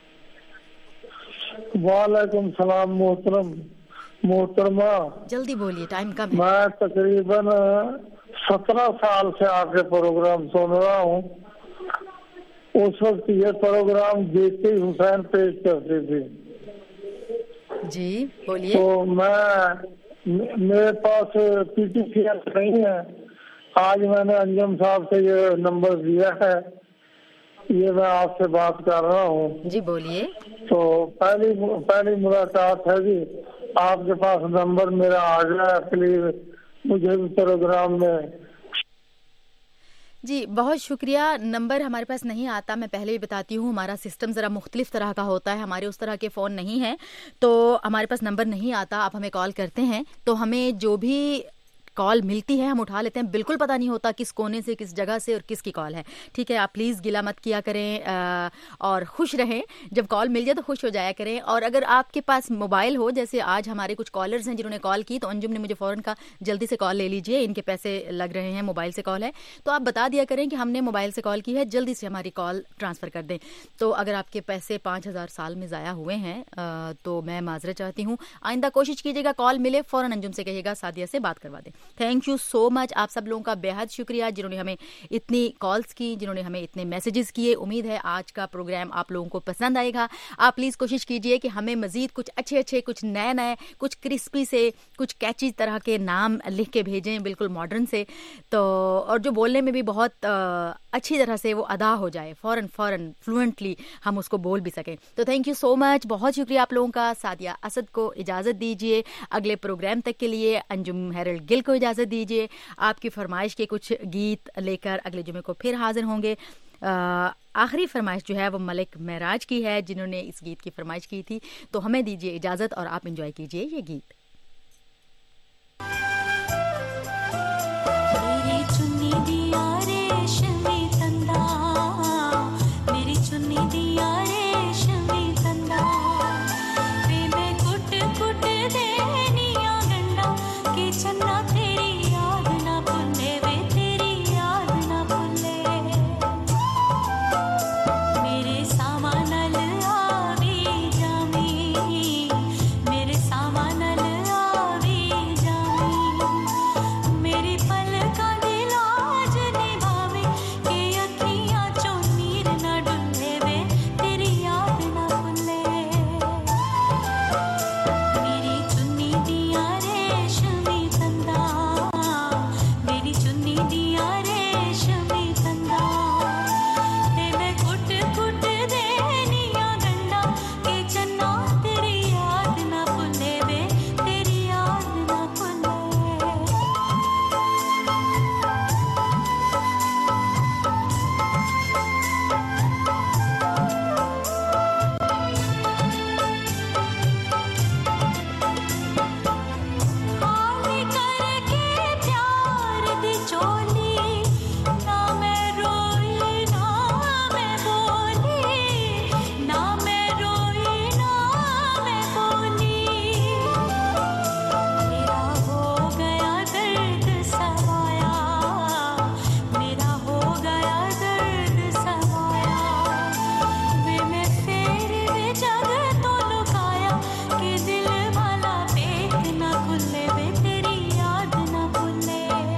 वालेकुम सलाम मोहतरमा। जल्दी बोलिए, टाइम कम है। मैं तकरीबन 17 साल से आपके प्रोग्राम सुन रहा हूँ। उस वक्त ये प्रोग्राम जीती हुसैन पेश करती थी। जी बोलिए। तो मेरे पास PTCL नहीं है। आज मैंने अंजुम साहब से ये नंबर दिया है, ये मैं आपसे बात कर रहा हूँ। जी बोलिए। तो पहली मुलाकात है जी, आपके पास नंबर मेरा आ गया, प्लीज मुझे भी प्रोग्राम में। जी बहुत शुक्रिया। नंबर हमारे पास नहीं आता, मैं पहले ही बताती हूँ, हमारा सिस्टम ज़रा मुख्तलिफ तरह का होता है, हमारे उस तरह के फ़ोन नहीं है, तो हमारे पास नंबर नहीं आता। आप हमें कॉल करते हैं तो हमें जो भी कॉल मिलती है हम उठा लेते हैं। बिल्कुल पता नहीं होता किस कोने से, किस जगह से और किसकी कॉल है। ठीक है, आप प्लीज़ गिला मत किया करें और खुश रहें। जब कॉल मिल जाए तो खुश हो जाया करें। और अगर आपके पास मोबाइल हो, जैसे आज हमारे कुछ कॉलर्स हैं जिन्होंने कॉल की, तो अंजुम ने मुझे फ़ौरन कहा जल्दी से कॉल ले लीजिए, इनके पैसे लग रहे हैं, मोबाइल से कॉल है। तो आप बता दिया करें कि हमने मोबाइल से कॉल की है, जल्दी से हमारी कॉल ट्रांसफ़र कर दें। तो अगर आपके पैसे 5000 साल में ज़ाया हुए हैं तो मैं माजरत चाहती हूँ। आइंदा कोशिश कीजिएगा, कॉल मिले फ़ौरन अंजुम से कहिएगा सादिया से बात करवा दें। Thank you so much. आप सब लोगों का बेहद शुक्रिया जिन्होंने हमें इतनी कॉल्स की, जिन्होंने हमें इतने मैसेजेस किए। उम्मीद है आज का प्रोग्राम आप लोगों को पसंद आएगा। आप प्लीज़ कोशिश कीजिए कि हमें मज़ीद कुछ अच्छे कुछ नए कुछ क्रिस्पी से कुछ कैची तरह के नाम लिख के भेजें, बिल्कुल मॉडर्न से, तो और जो बोलने में भी बहुत अच्छी तरह से वो अदा हो जाए, फ़ौरन फ्लुएंटली हम उसको बोल भी सकें। तो थैंक यू सो मच, बहुत शुक्रिया आप लोगों का। सादिया असद को इजाज़त दीजिए। अगले प्रोग्राम तक के लिए अंजुम हेरल्ड गिल को इजाज़त दीजिए। आपकी फरमाइश के कुछ गीत लेकर अगले जुमे को फिर हाजिर होंगे। आखिरी फरमाइश जो है वो मलिक महराज की है, जिन्होंने इस गीत की फरमाइश की थी। तो हमें दीजिए इजाज़त और आप इंजॉय कीजिए ये गीत। मेरी चुन्नी दिया रेशमी तंदा, मेरी चुन्नी दिया रेशमी तंदा, वे मैं कुट कुट देनिया गंडा कि चन्ना तेरी याद ना भुले, वे तेरी याद ना भुले। मेरे सामानल आवी जामी, मेरे सामानल आवी जामी, मेरी पलका दी लाज निभावे कि अखियां चों नीर ना डुले, वे तेरी याद ना भुले। मेरी चुन्नी दिया रेशमी तंदा, मेरी चुन्नी दिया रेशमी तंदा, ते मैं कुट कुट देनिया गंडा कि चन्ना तेरी याद ना भुले, वे तेरी याद ना भुले। खाली करके प्यार दी चोली, ना मैं रोई ना मैं बोली, ना मैं रोई ना मैं बोली। मेरा हो गया दर्द सवाया, मेरा हो गया दर्द सवाया, वे मैं फेर वे जग तो लुकाया कि दिल वाला पेट ना खुले, वे तेरी याद ना भूले।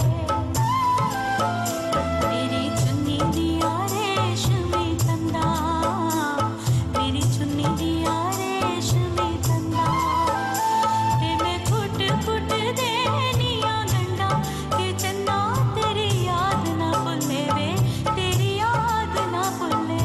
मेरी चुन्नी दिया रेशमी तंदा, मेरी चुन्नी दिया रेशमी तंदा, ते मैं कुट कुट देनिया गंडा कि चन्ना तेरी याद ना भूले, वे तेरी याद ना भूले।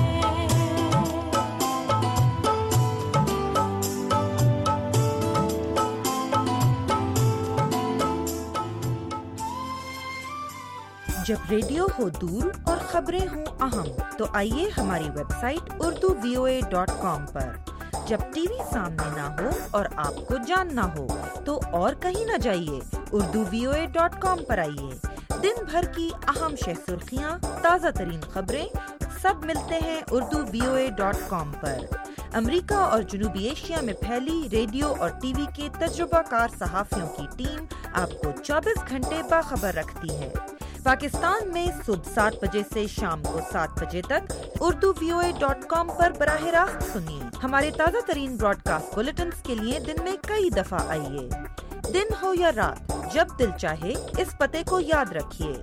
जब रेडियो हो दूर और खबरें हों अहम, तो आइए हमारी वेबसाइट urduvoa.com पर। जब टीवी सामने ना हो और आपको जानना हो, तो और कहीं न जाइए, urduvoa.com पर आइए। दिन भर की अहम सुर्खियाँ, ताज़ा तरीन खबरें, सब मिलते हैं urduvoa.com पर। अमेरिका और जनूबी एशिया में फैली रेडियो और टीवी के तजुर्बाकार सहाफ़ियों की टीम आपको 24 घंटे बाखबर रखती है। पाकिस्तान में सुबह 7 बजे से शाम को 7 बजे तक urduvoa.com पर बराह रास्त सुनिए। हमारे ताज़ा तरीन ब्रॉडकास्ट बुलेटिन्स के लिए दिन में कई दफा आइए। दिन हो या रात, जब दिल चाहे इस पते को याद रखिए,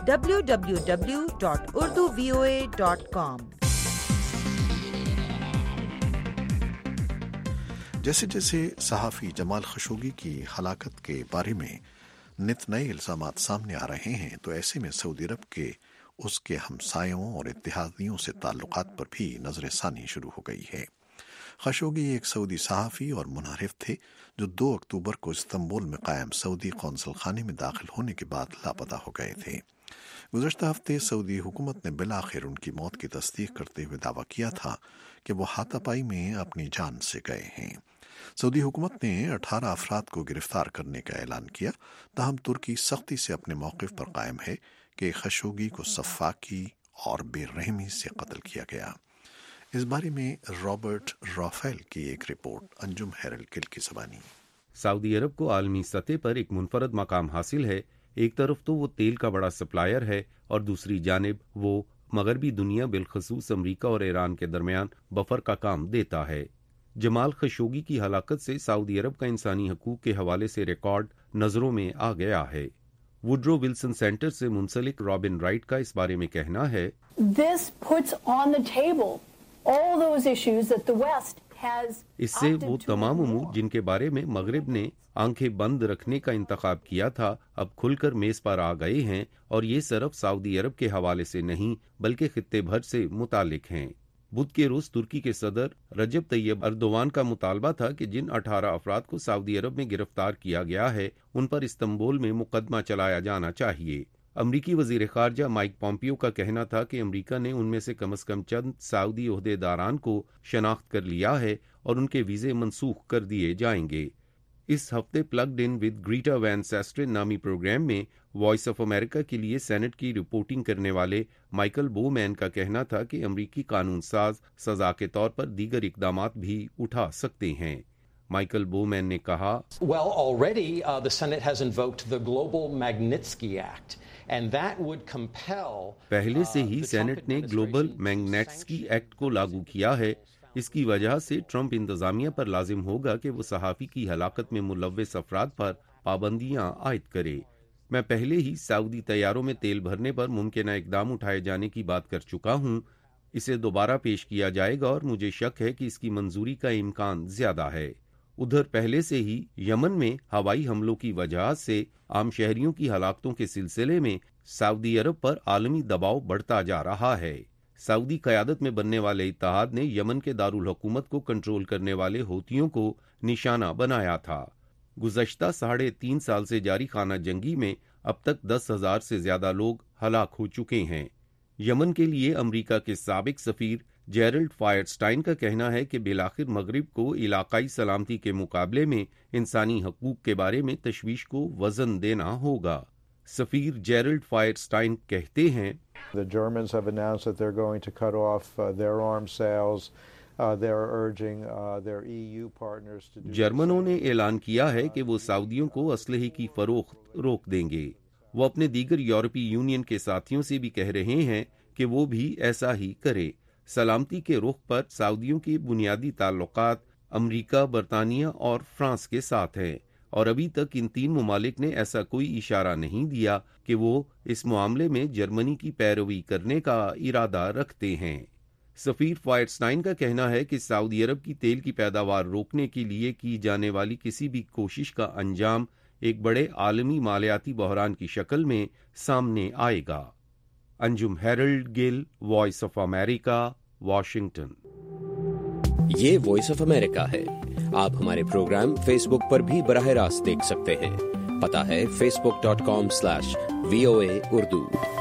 www.urduvoa.com। जैसे जैसे सहाफ़ी जमाल खशोगी की हलाकत के बारे में नित नए इल्जामात सामने आ रहे हैं, तो ऐसे में सऊदी अरब के उसके हमसायों और इत्तेहादियों से ताल्लुकात पर भी नजरसानी शुरू हो गई है। खशोगी एक सऊदी सहाफ़ी और मुनहरिफ थे जो 2 अक्टूबर को इस्तांबुल में कायम सऊदी कौंसल खाने में दाखिल होने के बाद लापता हो गए थे। गुज़श्ता हफ्ते सऊदी हुकूमत ने बिलाखिर उनकी मौत की तस्दीक करते हुए दावा किया था कि वो हाथापाई में अपनी जान से गए हैं। सऊदी हुकूमत ने 18 अफराद को गिरफ्तार करने का ऐलान किया, ताहम तुर्की सख्ती से अपने मौक़िफ़ पर कायम है कि खशोगी को सफ़ाकी और बेरहमी से कत्ल किया गया। इस बारे में रॉबर्ट राफेल की एक रिपोर्ट अंजुम हेरल्ड गिल की ज़बानी। सऊदी अरब को आलमी सतह पर एक मुनफरद मकाम हासिल है। एक तरफ तो वो तेल का बड़ा सप्लायर है और दूसरी जानिब वो मगरबी दुनिया बिलखसूस अमरीका और ईरान के दरमियान बफर का काम देता है। जमाल खशोगी की हलाकत से सऊदी अरब का इंसानी हकूक के हवाले से रिकॉर्ड नजरों में आ गया है। वुड्रो विल्सन सेंटर से मुंसलिक रॉबिन राइट का इस बारे में कहना है, This puts on the table all those issues that the West has इससे वो तमाम उमूर जिनके बारे में मगरिब ने आंखें बंद रखने का इंतखाब किया था, अब खुलकर मेज पर आ गए हैं और ये सिर्फ सऊदी अरब के हवाले से नहीं बल्कि खित्ते भर से मुतालिक हैं। बुध के रोज तुर्की के सदर रजब तैयब अर्दोवान का मुतालबा था कि जिन 18 अफराद को सऊदी अरब में गिरफ्तार किया गया है उन पर इस्तांबुल में मुकदमा चलाया जाना चाहिए। अमरीकी वजीर खारजा माइक पॉम्पियो का कहना था कि अमरीका ने उनमें से कम चंद सऊदी ओहदेदारान को शनाख्त कर लिया है और उनके वीजे मनसूख कर दिए जाएंगे। इस हफ्ते plugged in with Greta Van Susteren नामी प्रोग्राम में वॉइस ऑफ अमेरिका के लिए सेनेट की रिपोर्टिंग करने वाले माइकल बोमैन का कहना था कि अमरीकी कानून साज सजा के तौर पर दीगर इकदामात भी उठा सकते हैं। माइकल बोमैन ने कहा, Well, already the Senate has invoked the Global Magnitsky Act, and that would compel पहले से ही सेनेट ने ग्लोबल मैग्नेट्स्की एक्ट को लागू किया है। इसकी वजह से ट्रंप इंतजामिया पर लाजिम होगा कि वो सहाफी की हलाकत में मुलव्वस अफराद पर पाबंदियां आयद करे। मैं पहले ही सऊदी तैयारों में तेल भरने पर मुमकिन इकदाम उठाए जाने की बात कर चुका हूं। इसे दोबारा पेश किया जाएगा और मुझे शक है कि इसकी मंजूरी का इम्कान ज्यादा है। उधर पहले से ही यमन में हवाई हमलों की वजह से आम शहरियों की हलाकतों के सिलसिले में सऊदी अरब पर आलमी दबाव बढ़ता जा रहा है। सऊदी क़यादत में बनने वाले इत्तेहाद ने यमन के दारुल हुकूमत को कंट्रोल करने वाले हूतियों को निशाना बनाया था। गुज़श्ता 3.5 साल से जारी खाना जंगी में अब तक 10,000 से ज्यादा लोग हलाक हो चुके हैं। यमन के लिए अमरीका के साबिक सफीर जेरल्ड फायरस्टाइन का कहना है कि बिलाखिर मगरिब को इलाकाई सलामती के मुकाबले में इंसानी हकूक के बारे में तशवीश को वजन देना होगा। सफीर जेरल्ड फायरस्टाइन कहते हैं, The Germans have announced that they're going to cut off their arms sales. They're urging their EU partners to do. जर्मनों ने ऐलान किया है कि वो सऊदियों को असलहे की फरोख्त रोक देंगे। वो अपने दीगर यूरोपीय यूनियन के साथियों से भी कह रहे हैं कि वो भी ऐसा ही करे। सलामती के रुख पर सऊदियों के बुनियादी ताल्लुकात अमरीका, बरतानिया और फ्रांस के साथ हैं और अभी तक इन 3 ममालिक ने ऐसा कोई इशारा नहीं दिया कि वो इस मामले में जर्मनी की पैरवी करने का इरादा रखते हैं। सफीर फायरस्टाइन का कहना है कि सऊदी अरब की तेल की पैदावार रोकने के लिए की जाने वाली किसी भी कोशिश का अंजाम एक बड़े आलमी मालियाती बहरान की शक्ल में सामने आएगा। Anjum Herald Gill, Voice of America, Washington. ये वॉइस ऑफ अमेरिका है। आप हमारे प्रोग्राम फेसबुक पर भी बराह रास्त देख सकते हैं। पता है facebook.com/VOA Urdu।